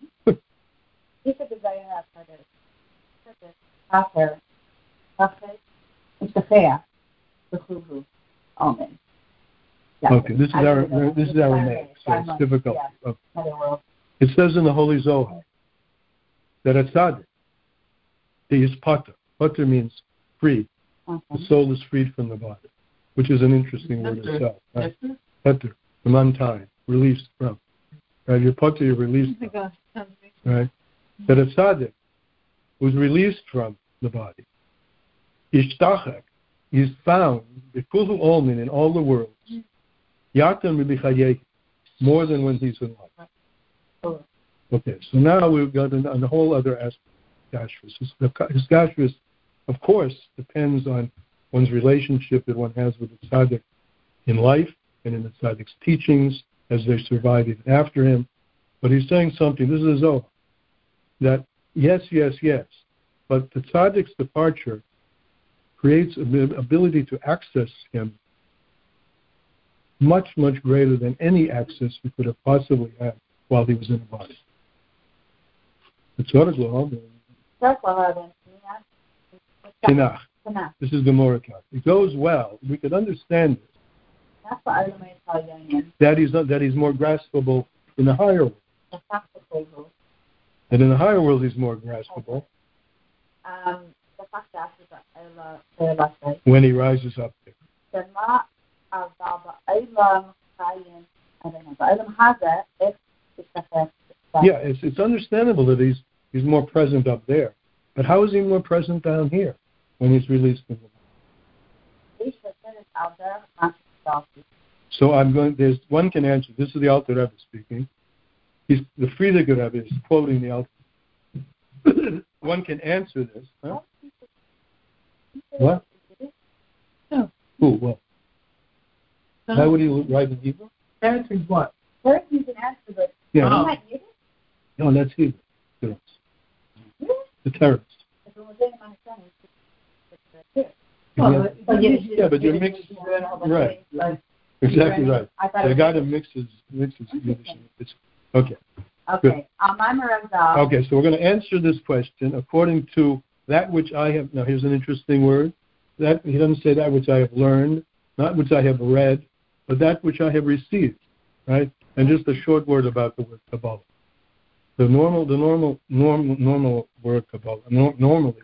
Okay, this is our this is Aramaic, so it's difficult. Okay. It says in the Holy Zohar that a tzaddik, he is pater. Pater means free. The soul is freed from the body, which is an interesting word itself. Right? Pater, from untied, released from. Right, you're pater, you're released from. Right, that a tzaddik who's released from the body, ishtachak, is found b'kulhu olmin in all the worlds. Yatan more than when he's in life. Okay, so now we've got an, a whole other aspect. Hiskashrus. Hiskashrus, of course, depends on one's relationship that one has with the tzaddik in life and in the tzaddik's teachings as they survive even after him. But he's saying something, this is a Zohar, that yes, yes, yes, but the tzaddik's departure creates an ability to access him much, much greater than any access we could have possibly had while he was in the body. The Tzorah Zohar, Tanakh. This is Gemara. It goes well. We could understand this. That he's, not, that he's more graspable in the higher world. And in the higher world, he's more graspable. Um, when he rises up there. Yeah, it's it's understandable that he's he's more present up there. But how is he more present down here when he's released from the body? So I'm going. There's one can answer. This is the Alter Rebbe speaking. He's the Frierdiker Rebbe is quoting the Alter. One can answer this. Huh? What? No. Who? What? No. How would he write in Hebrew? Answering what? First you can answer, but Yeah. Oh. might need it. No, that's Hebrew. Yes. The terrorist. If it was in my son, it's Well, Yeah. but- but you- Yeah, but you're mixed. Right. Like, Exactly right. I thought The it guy was- that mixes mixes Yiddish. and It's, okay. Okay. Um, I'm a Rav. Okay, so we're going to answer this question according to that which I have. Now, here's an interesting word. That he doesn't say that which I have learned, not which I have read, but that which I have received, right? And just a short word about the word Kabbalah. The normal, the normal, normal, normal word Kabbalah. No, normally,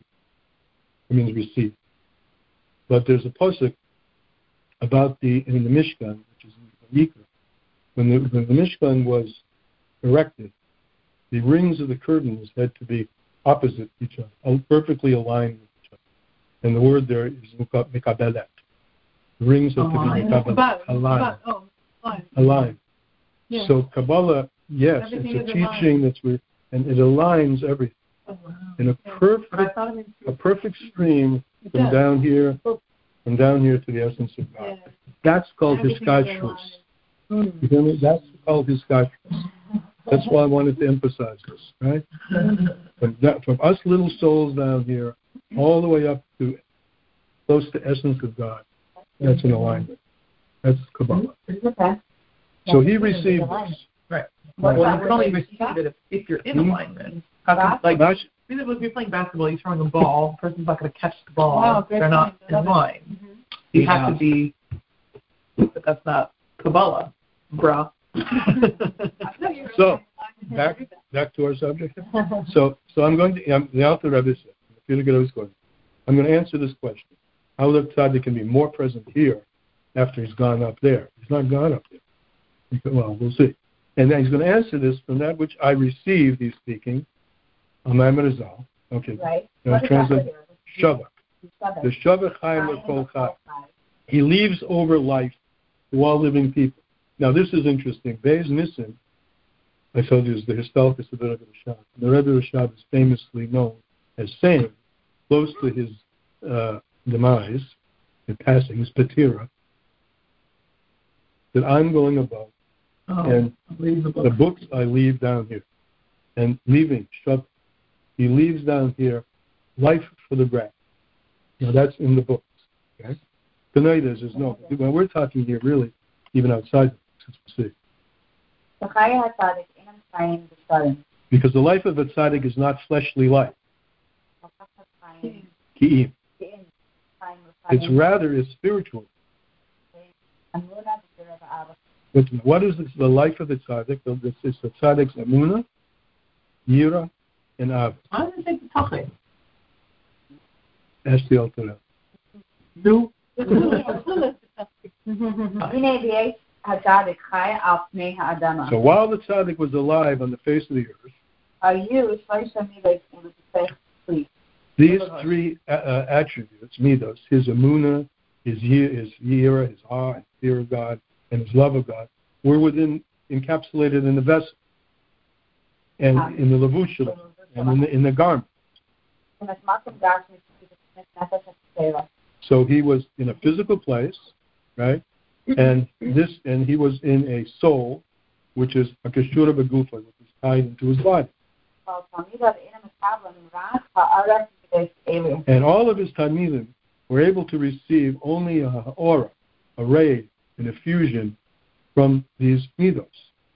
it means receive. But there's a pasuk about the in the Mishkan, which is in Yikra, when the, when the Mishkan was erected, the rings of the curtains had to be opposite each other, perfectly aligned with each other. And the word there is mikabelet. The rings have to be Aligned. mikabelet, aligned. Oh, aligned. aligned. Yeah. So Kabbalah, yes, Everything it's a is teaching aligned. that's re- and it aligns everything Oh, wow. in a Yeah. perfect, But I thought it meant a perfect stream It from does. down here, from down here to the essence of God. Yeah. That's called Everything is hiskashrus. aligned. Mm. You hear me? That's called hiskashrus. That's why I wanted to emphasize this, right? From, that, from us little souls down here, all the way up to close to essence of God. That's an alignment. That's Kabbalah. Okay. So he received this. Right. What Well, about you can only with receive it if, if you're in Hmm? alignment. How can, like, That's- I mean, if you're playing basketball, you're throwing a ball, the person's not going to catch the ball. Wow, great They're not point. I in love line. Mm-hmm. You Yeah. have to be, but that's not Kabbalah, bruh. So, back back to our subject. So, so I'm going to, um, the Alter Rebbe said, if you look at his question, I'm going to answer this question. How the tzaddik can be more present here after he's gone up there? He's not gone up there. He could- Well, we'll see. And then he's going to answer this from that which I received, he's speaking, Amaim Rizal. Okay. Right. Now, What is that translate here? Shavak. Shavak. The Shavak Chaim L'Kol Chai. He leaves over life to all living people. Now, this is interesting. Beis Nissen, I told you, is the historicus of the Rebbe Rashab. The Rebbe Rashab is famously known as saying, close to his uh, demise, in passing, his patira, that I'm going above, Oh, and leave the book. the books I leave down here. And leaving, Shabbat, he leaves down here life for the grab. Now, that's in the books. Okay? Tonight is, is no. When we're talking here, really, even outside the books, we'll see. Because the life of a tzaddik is not fleshly life. Ki'im. It's rather is spiritual. But what is this, the life of the tzaddik? It's, it's the tzaddik's emunah, yira, and av. Why does it take the tachlis? That's the Alter Rebbe. No. So while the tzaddik was alive on the face of the earth, these three uh, uh, attributes, midos, his emunah, his yir, his yira, his awe, his fear of God, and his love of God, were within encapsulated in the vessel, and in the levush, and in the, in the garment. So he was in a physical place, right? And this, and he was in a soul, which is a keshura begufa, which is tied into his body. And all of his talmidim were able to receive only a aura, a ray, an effusion from these midos.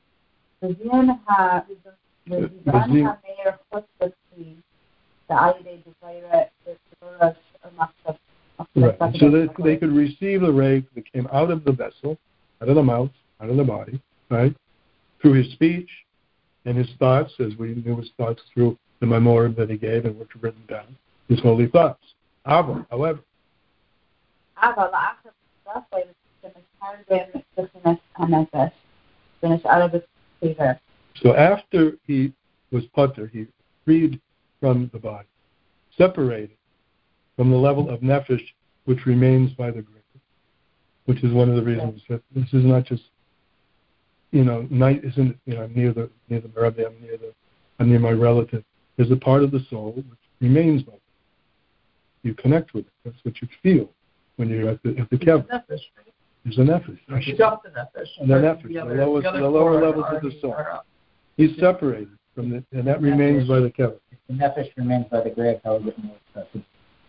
Right. So that they could receive the ray that came out of the vessel, out of the mouth, out of the body, right? Through his speech and his thoughts, as we knew his thoughts through the memorim that he gave and which were written down, his holy thoughts. Ava, however. So after he was pater, he freed from the body, separated from the level of nefesh, which remains by the grave, which is one of the reasons that this is not just, you know, night isn't, you know, near the near the Rebbe, I'm near the, I'm near my relative. There's a part of the soul which remains by it. You connect with it. That's what you feel when you're at the at the kever. There's a nefesh. Right? Just the nefesh. And the nefesh, the, the, lowest, the, the lower levels of the soul. He's separated from the, and that remains by the kever. The nefesh remains by the grave. How is it more expressive?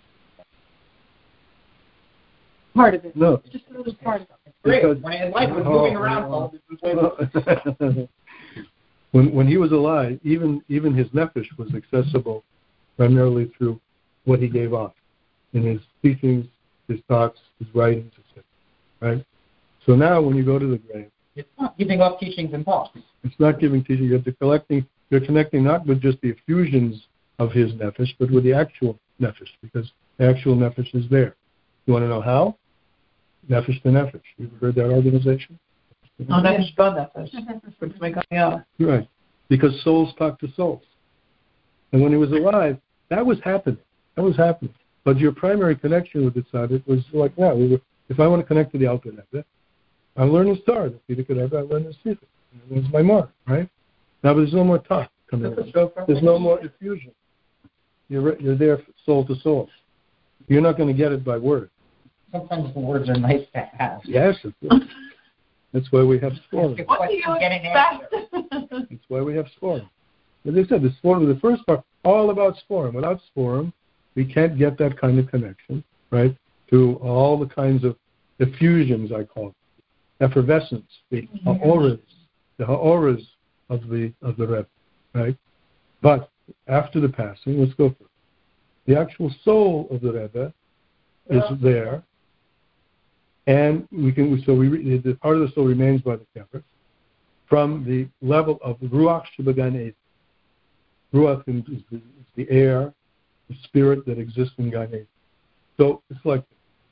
Part of it. No. It's just a little part of it. Great. When his life was moving around, all this was when when he was alive, even even his nefesh was accessible primarily through what he gave off in his teachings, his talks, his writings, et cetera. Right? So now when you go to the grave, it's not giving off teachings and talks. It's not giving teaching. You're collecting. You're connecting not with just the effusions of his nefesh, but with the actual nefesh, because the actual nefesh is there. You want to know how? Nefesh to nefesh. You've heard that organization? Oh, nefesh to nefesh. Right. Because souls talk to souls. And when he was alive, that was happening. That was happening. But your primary connection with the tzaddik was like, yeah, we were, if I want to connect to the Alter Rebbe, I'm learning star. The Tzaddik Rebbe, I learn his secret. There's my mark, right? Now, but there's no more talk coming in. There's no more effusion. You're you're there soul to soul. You're not going to get it by word. Sometimes the words are nice to have. Yes, of course. That's why we have scoring. What do you expect? That's why we have scoring. As I said, the scoring, the first part, all about scoring. Without scoring, we can't get that kind of connection, right, to all the kinds of effusions, I call it, effervescence, the auras, the auras of the of the Rebbe, right? But after the passing, let's go for it. The actual soul of the Rebbe is there, and we can. So we the part of the soul remains by the kever from the level of ruach shebegan eden. Ruach is the, is the air, the spirit that exists in Gan Eden. So it's like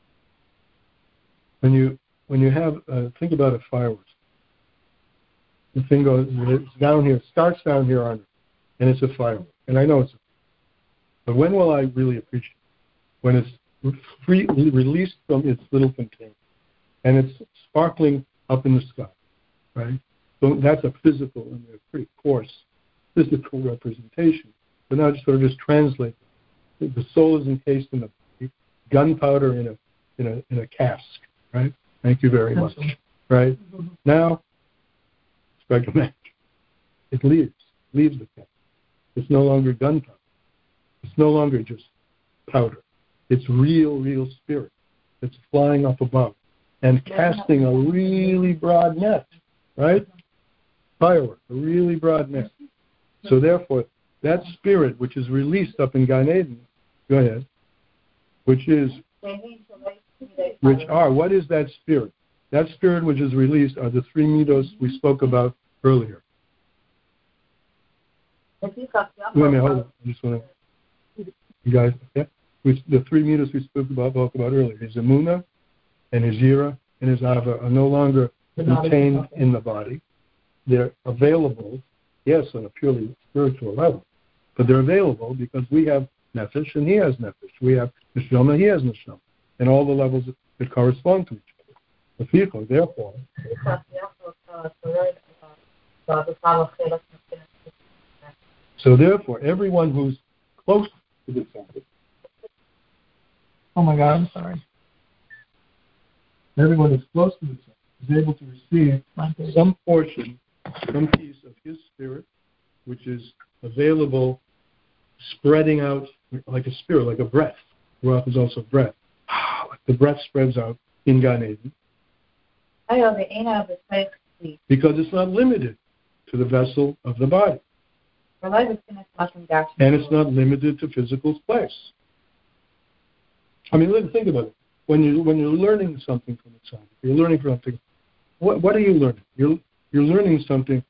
when you when you have uh, think about a fireworks. The thing goes it's down here, starts down here on it, and it's a firework. And I know it's a but when will I really appreciate it? When it's free, released from its little container, and it's sparkling up in the sky, right? So that's a physical and a pretty coarse physical representation. But now just sort of just translate. The soul is encased in a gunpowder in a in a in a cask, right? Thank you very much. Right? Mm-hmm. Now strike a match. It leaves, leaves the cask. It's no longer gunpowder. It's no longer just powder. It's real, real spirit. It's flying up above and casting a really broad net, right? Firework, a really broad net. So therefore, that spirit which is released up in Gan Eden, go ahead, which is, which are, what is that spirit? That spirit which is released are the three midos we spoke about earlier. Wait a minute, hold on. I just want to, you guys, okay? Which, the three midos we spoke about, spoke about earlier, his Emunah and his Yira and his Ava are no longer contained in the body. They're available, yes, on a purely spiritual level, but they're available because we have nefesh and he has nefesh. We have neshama, he has neshama, and all the levels that, that correspond to each other. The vehicle, therefore. So therefore, everyone who's close to the tzaddik. Oh my God, I'm sorry. Everyone who's close to the tzaddik is able to receive some portion, some piece of his spirit, which is available, spreading out like a spirit, like a breath. Ruach is also breath. Like the breath spreads out in Gan Eden. Because it's not limited to the vessel of the body. And it's not limited to physical place. I mean, let's think about it. When you when you're learning something from the tzaddik, you're learning something. What what are you learning? You're you're learning something.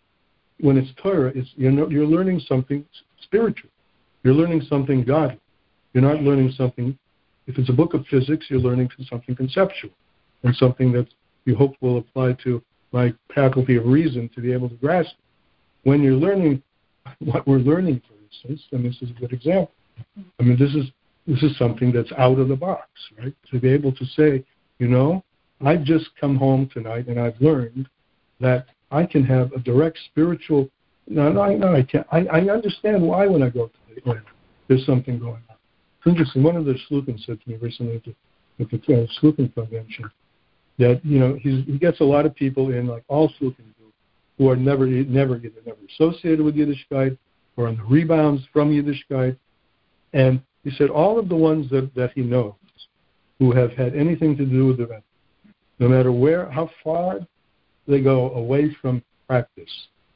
When it's Torah, it's you're you're learning something spiritual. You're learning something godly. You're not learning something. If it's a book of physics, you're learning something conceptual and something that you hope will apply to my faculty of reason to be able to grasp it. When you're learning what we're learning, for instance, and this is a good example. I mean, this is this is something that's out of the box, right? To be able to say, you know, I've just come home tonight and I've learned that I can have a direct spiritual. No, no, no, I can't. I, I understand why when I go to the land, there's something going on. It's interesting. One of the Shlukim said to me recently at the, at the uh, Shlukim convention that, you know, he's, he gets a lot of people in, like all Shlukim do, who are never, never either never associated with Yiddishkeit or on the rebounds from Yiddishkeit. And he said all of the ones that, that he knows who have had anything to do with the Rebbe, no matter where, how far they go away from practice,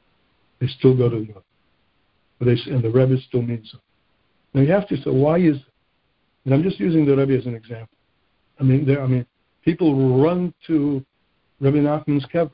they still go to the Rebbe. But they, and the Rebbe still means something. Now you have to say, why is it? And I'm just using the Rebbe as an example. I mean, there. I mean, people run to Rebbe Nachman's kever,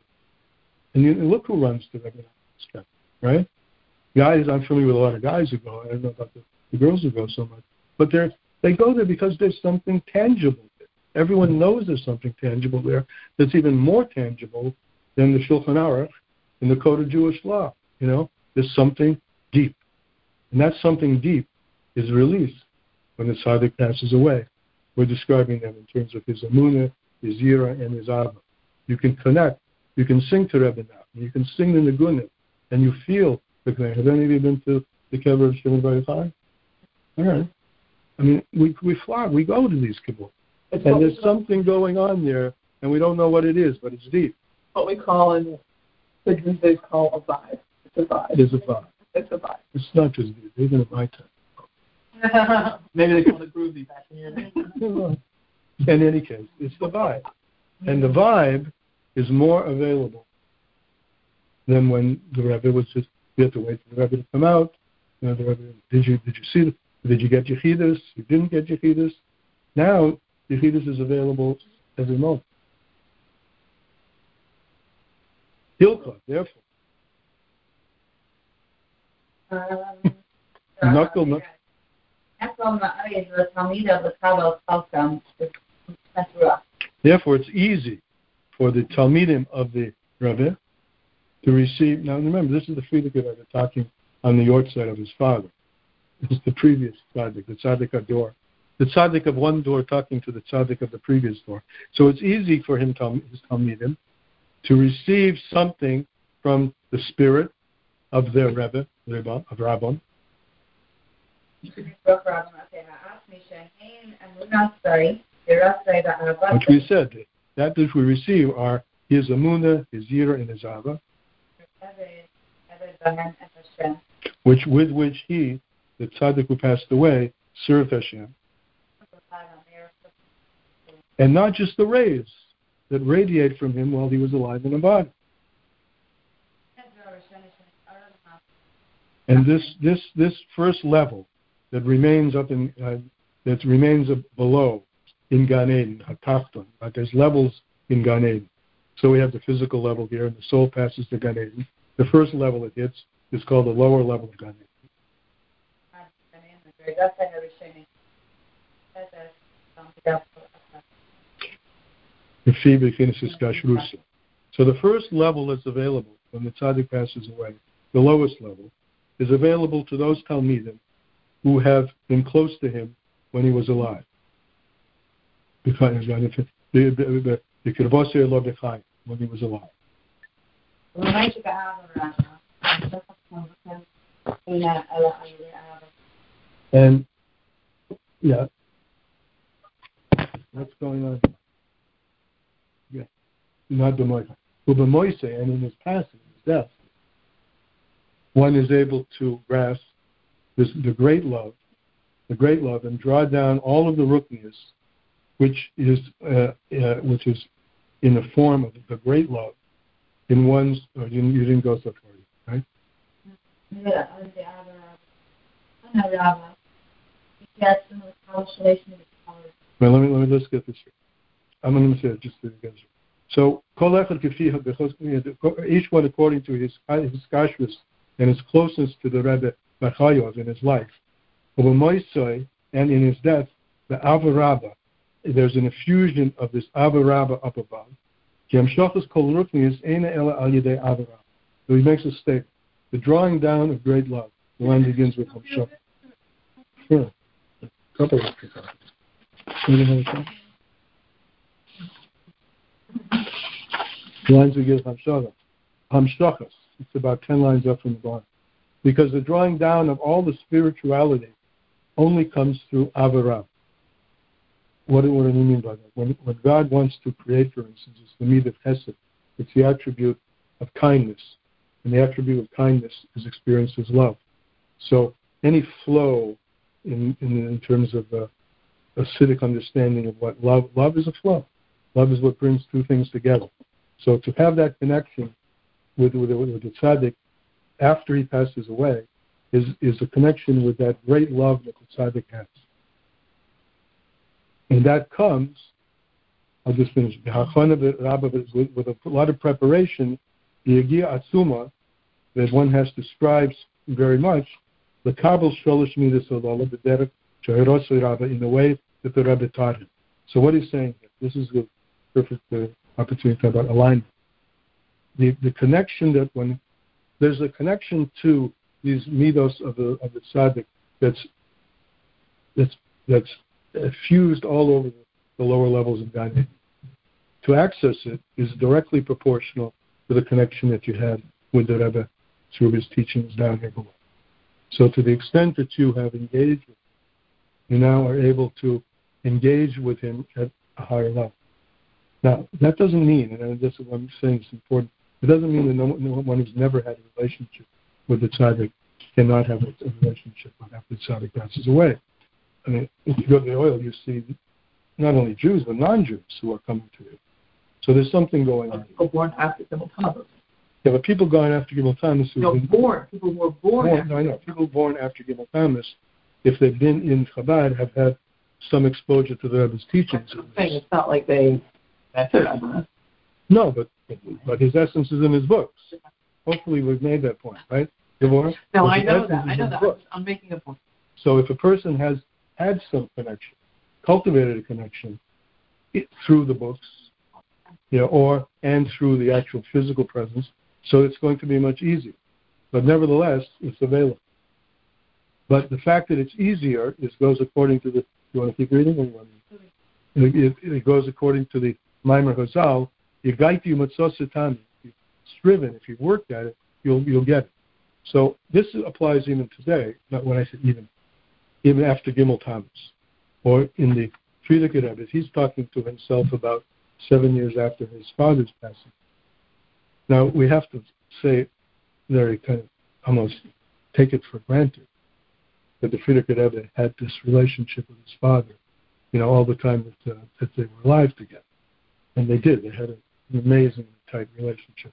and you and look who runs to Rebbe Nachman's kever, right? Guys, I'm familiar with a lot of guys who go. I don't know about the, the girls who go so much, but they they go there because there's something tangible there. Everyone knows there's something tangible there that's even more tangible than the Shulchan Aruch in the Code of Jewish Law. You know, there's something deep, and that something deep is released when the tzaddik passes away. We're describing them in terms of his emunah, his yira, and his ava. You can connect. You can sing to Rebbe Nachman. You can sing the Nigunim, and you feel the Glen. Have any of you been to the kever of Shimon Bar Yochai? All right. I mean, we we fly. We go to these kibbutz, and there's something going on there, and we don't know what it is, but it's deep. What we call in the Jews they call a vibe. It's a vibe. It's a vibe. It's a vibe. It's not just deep. Even at my time. Maybe they call it groovy back in your day. In any case, it's the vibe. And the vibe is more available than when the Rebbe was just, you had to wait for the Rebbe to come out. You know, the Rebbe, did you did you see the, did you get Yechidus? You didn't get Yechidus. Now, Yechidus is available every moment. Hilchah, therefore. Um, Knuckle, knuckle. Therefore, it's easy for the Talmidim of the Rebbe to receive. Now, remember, this is the Frierdiker Rebbe talking on the York side of his father. This is the previous tzaddik, the tzaddik Ador. The tzaddik of one door talking to the tzaddik of the previous door. So it's easy for him, his Talmidim, to receive something from the spirit of their Rebbe, Rebbe of Rabbon. Which we said, that which we receive are his emunah, his yira, and his ava, which with which he, the tzaddik who passed away, served Hashem. And not just the rays that radiate from him while he was alive in a body. And this this this first level that remains up in uh, that remains below in Gan Eden, Hatafton. Uh, there's levels in Gan Eden. So we have the physical level here, and the soul passes to Gan Eden. The first level it hits is called the lower level of Gan Eden. So the first level that's available when the tzaddik passes away, the lowest level, is available to those Talmidim who have been close to him when he was alive. When he was alive. And Yeah. What's going on? Yeah. Not b'moisa. U'b'moisa, and in his passing, his death, one is able to grasp this, the great love, the great love, and draw down all of the ruknias, which is uh, uh, which is in the form of the great love in one's. Oh, you, you didn't go so far, right? Well, let me let me let's get this here. I'm going to say it just to get it. So, each one according to his his kashrus and his closeness to the Rebbe Bachayov in his life. And in his death, the Avarabba, there's an effusion of this Avarabba up above. So he makes a statement. The drawing down of great love. The line begins with Hamshach. Sure. A couple of people. The lines begin with Hamshach. Hamshachas. It's about ten lines up from the bottom. Because the drawing down of all the spirituality only comes through Avarab. What, what do you mean by that? When, when God wants to create, for instance, it's the midah of Hesed. It's the attribute of kindness. And the attribute of kindness is experienced as love. So any flow in, in, in terms of uh, acidic understanding of what love, love is a flow. Love is what brings two things together. So to have that connection with, with, with the tzaddik after he passes away is, is a connection with that great love that the tzaddik has. And that comes, I'll just finish, with, with a lot of preparation, the Yagia Atzuma, that one has to strive very much, the Kabul Sholosh Midas Olala, the Derek Shahirosui Rabba, in the way that the Rebbe taught him. So what he's saying here, this is the perfect uh, opportunity to talk about alignment. The, the connection that when, there's a connection to these midos of the of the tzaddik that's that's that's fused all over the, the lower levels of Gan Eden. To access it is directly proportional to the connection that you had with the Rebbe through his teachings down here below. So to the extent that you have engaged with him, you now are able to engage with him at a higher level. Now, that doesn't mean, and this is what I'm saying is important, it doesn't mean that no, no one who's never had a relationship with the tzaddik cannot have a, a relationship after the tzaddik passes away. I mean, if you go to the oil, you see not only Jews, but non-Jews who are coming to you. So there's something going on. People born after Gimel Tammuz. Yeah, but people going after Gimel Tammuz who No, born. People who were born, born after No, I know. People born after Gimel Tammuz, if they've been in Chabad, have had some exposure to the Rebbe's teachings. I'm saying it's not like they, that's it, I don't know. No, but but his essence is in his books. Hopefully we've made that point, right? Devorah? No, But I his know essence that. I is know in that. his books. I'm making a point. So if a person has had some connection, cultivated a connection it, through the books, you know, or and through the actual physical presence, so it's going to be much easier. But nevertheless, it's available. But the fact that it's easier is goes according to the. You want to keep reading? Or you want to, it, it, it goes according to the Maimer Hazal. Yigaiti umatzositami. If you've striven, if you've worked at it, you'll you'll get it. So this applies even today. Not when I say even, even after Gimel Tammuz, or in the Frierdiker Rebbe, he's talking to himself about seven years after his father's passing. Now we have to say, very kind of almost take it for granted that the Frierdiker Rebbe had this relationship with his father, you know, all the time that uh, that they were alive together, and they did. They had a, an amazing tight relationship,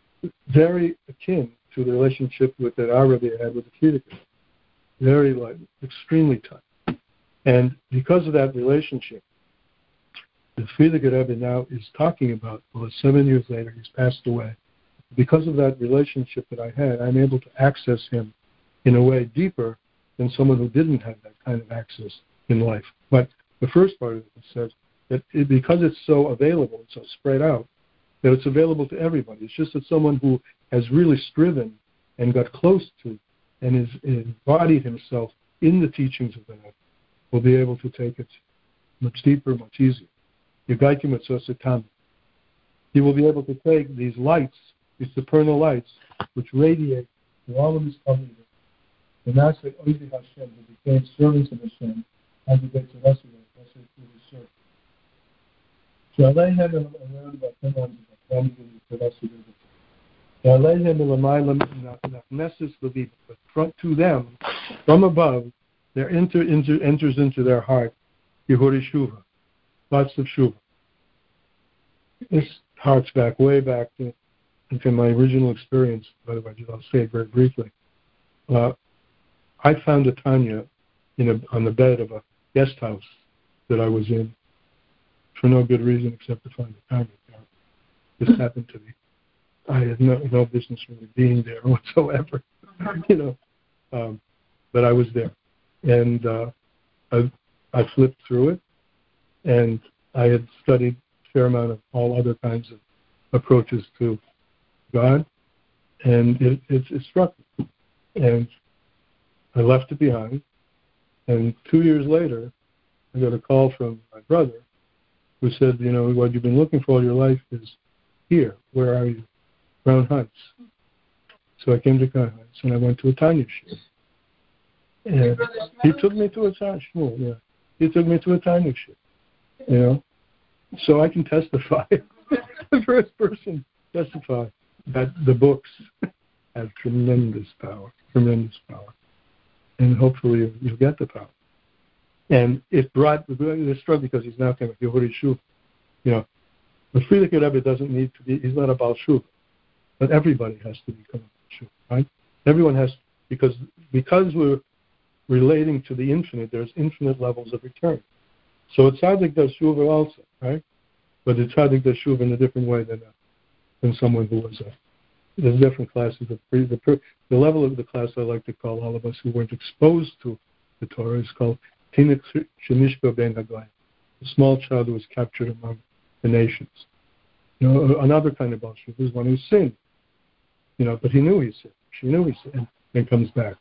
very akin to the relationship with that our Rebbe had with the Frierdiker, very like extremely tight. And because of that relationship, the Frierdiker Rebbe now is talking about, well, seven years later, he's passed away. Because of that relationship that I had, I'm able to access him in a way deeper than someone who didn't have that kind of access in life. But the first part of it says that it, because it's so available, it's so spread out, that it's available to everybody. It's just that someone who has really striven and got close to and is embodied himself in the teachings of the Rebbe will be able to take it much deeper, much easier. Yigaiti Matzosetami. He will be able to take these lights, these supernal lights, which radiate through all of his covenant, the Nasik Oizi Hashem, who became servants of Hashem, aggregates the rest of it. That's it through the circle. So Aleihem around about ten times about the rest of it. Aleihem elamaylam nachnesis leviv. But from to them, from above, there enter, enter enters into their heart Yehudi Shuva, lots of Shuva. This harks back way back to, to my original experience. By the way, I'll say it very briefly. Uh, I found a Tanya in a, on the bed of a guest house that I was in for no good reason except to find a Tanya. This happened to me. I had no, no business really being there whatsoever, you know, um, but I was there, and uh, I, I flipped through it, and I had studied a fair amount of all other kinds of approaches to God, and it, it, it struck me, and I left it behind, and two years later, I got a call from my brother, who said, you know, what you've been looking for all your life is here. Where are you? Crown Heights. So I came to Crown Heights, and I went to a Tanya shul. And he took me to a Tanya shul, yeah. He took me to a Tanya shul, you know. So I can testify, the first person testify that the books have tremendous power, tremendous power. And hopefully you'll get the power. And it brought the struggle because he's now coming to Yehudi Shuva. You know, the Frierdiker Rebbe doesn't need to be, he's not a Baal Shuva. But everybody has to become a Baal Shuva, right? Everyone has, because because we're relating to the infinite, there's infinite levels of return. So a tzaddik does Shuva also, right? But the tzaddik does Shuva in a different way than, a, than someone who was a, there's different classes of, the, the level of the class I like to call all of us who weren't exposed to the Torah is called Tinuk Shemishba Ben Hagayim, the small child who was captured among the nations. You know, another kind of Baal Shuva is one who sinned. You know, but he knew he sinned. She knew he sinned, and comes back.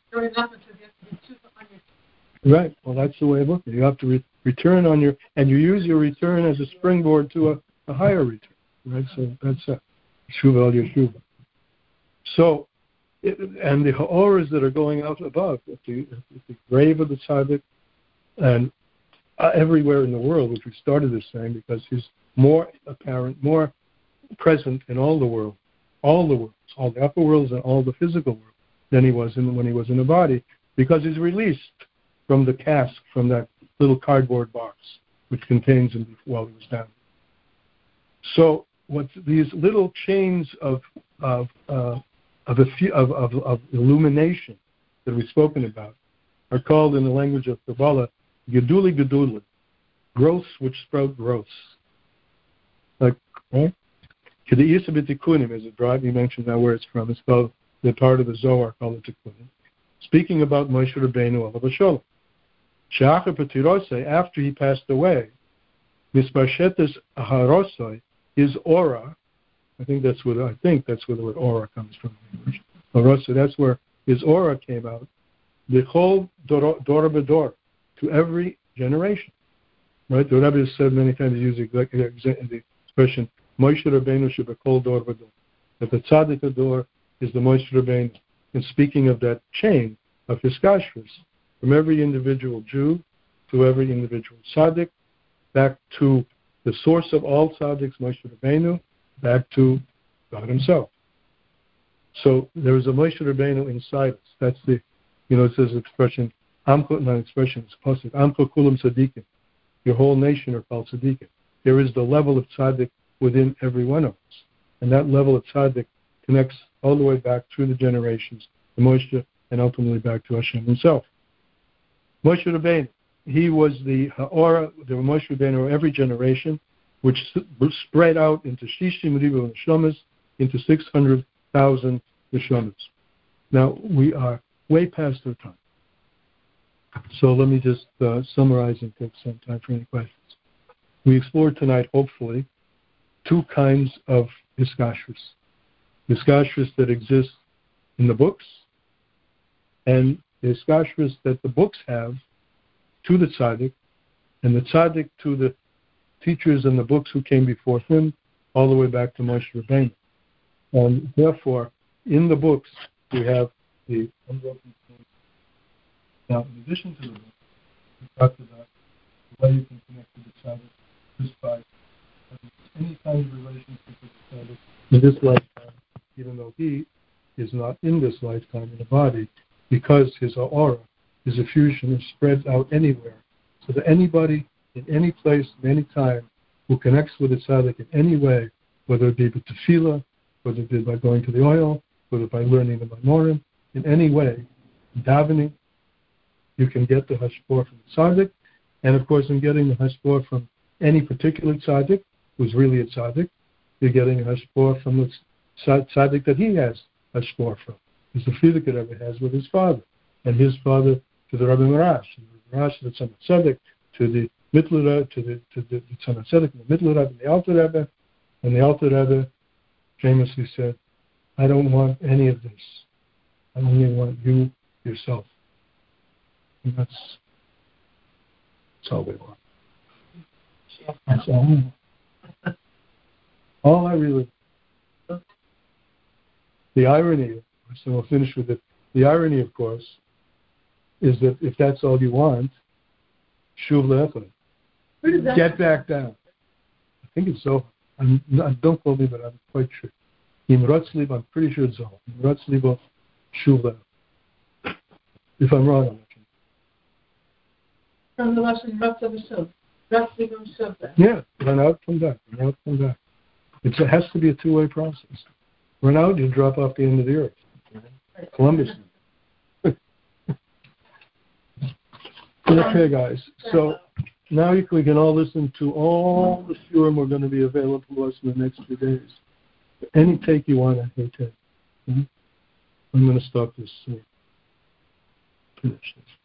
Right. Well, that's the way of looking. You have to re- return on your, and you use your return as a springboard to a, a higher return. Right. So that's a Shuva al Yeshuva. So, it, and the ha'oras that are going out above, at the, at the grave of the tzaddik, and uh, everywhere in the world, which we started this saying, because he's more apparent, more present in all the world, all the worlds, all the upper worlds and all the physical world, than he was in when he was in a body, because he's released from the cask, from that little cardboard box which contains him while he was down. So, what these little chains of of uh, of, a, of, of of illumination that we've spoken about are called in the language of Kabbalah geduli geduli, growths which sprout growths. Like, right? Kediyisa b'tikunim is a drive. You mentioned now where it's from. It's called the part of the Zohar called the Tikunim. Speaking about Moshe Rabbeinu alav hasholem. She'achar patirosei, after he passed away, misparshetes aharosei, his aura. I think that's where I think that's where the word aura comes from. Aharosei, that's where his aura came out. The whole dora b'dor, to every generation. Right? The Rebbe has said many times, he uses the expression Moshe Rabbeinu shebekol dor v'dor, that the tzaddik ador is the Moshe Rabbeinu. And speaking of that chain of hiskashrus, from every individual Jew to every individual tzaddik, back to the source of all tzaddiks, Moshe Rabbeinu, back to God Himself. So there is a Moshe Rabbeinu inside us. That's the, you know, it says expression, Amko, not expression, it's pasuk, Amko kulam tzaddikim. Your whole nation are called tzaddikim. There is the level of tzaddik within every one of us. And that level of tzaddik connects all the way back through the generations to Moshe and ultimately back to Hashem Himself. Moshe Rabbeinu, he was the ha'ora, the Moshe Rabbeinu of every generation, which spread out into Shishim Ribu Neshamas, into six hundred thousand Neshamas. Now, we are way past our time. So let me just uh, summarize and take some time for any questions. We explored tonight, hopefully, two kinds of hiskashrus. Hiskashrus that exist in the books, and the hiskashrus that the books have to the tzaddik, and the tzaddik to the teachers and the books who came before him, all the way back to Moshe Rabbeinu. And therefore, in the books, we have the unbroken. Now, in addition to the book, we talked about the way you can connect to the tzaddik just by having any kind of relationship with the tzaddik in this lifetime, even though he is not in this lifetime in the body, because his aura, his effusion, is spread out anywhere. So that anybody in any place, in any time, who connects with the tzaddik in any way, whether it be with tefillah, whether it be by going to the oil, whether by learning the Maimorim, in any way, davening, you can get the hashpor from the tzaddik, and of course in getting the hashpor from any particular tzaddik, who's really a tzaddik, you're getting a hashpor from the tzaddik that he has hashpor from. As the Frierdiker Rebbe has with his father, and his father to the Rebbe Marash, and the Marash to the Tzemach Tzedek, to the Mittler, to the to the, the Tzemach Tzedek, and the Mittler Rebbe, and the Alter Rebbe, and the Alter Rebbe famously said, "I don't want any of this. I only want you yourself." And that's that's all we want. That's all. I want. All I really. The irony, so we'll finish with it. The irony, of course, is that if that's all you want, shuv le'echad, get back down. I think it's so. I'm, don't quote me, but I'm quite sure. In Rotzlib, I'm pretty sure it's all. In Rotzlib, shuv le'echad. If I'm wrong, I'm from the lesson, Rotzlib, Rotzlib, Shuv. Yeah, run out, come back. Run out, come back. It's, it has to be a two-way process. Run out, you drop off the end of the earth. Columbus. Okay, guys. So now you can, we can all listen to all the shiurim we're going to be available to us in the next few days. Any take you want, I can take. Mm-hmm. I'm going to stop this soon. Finish this.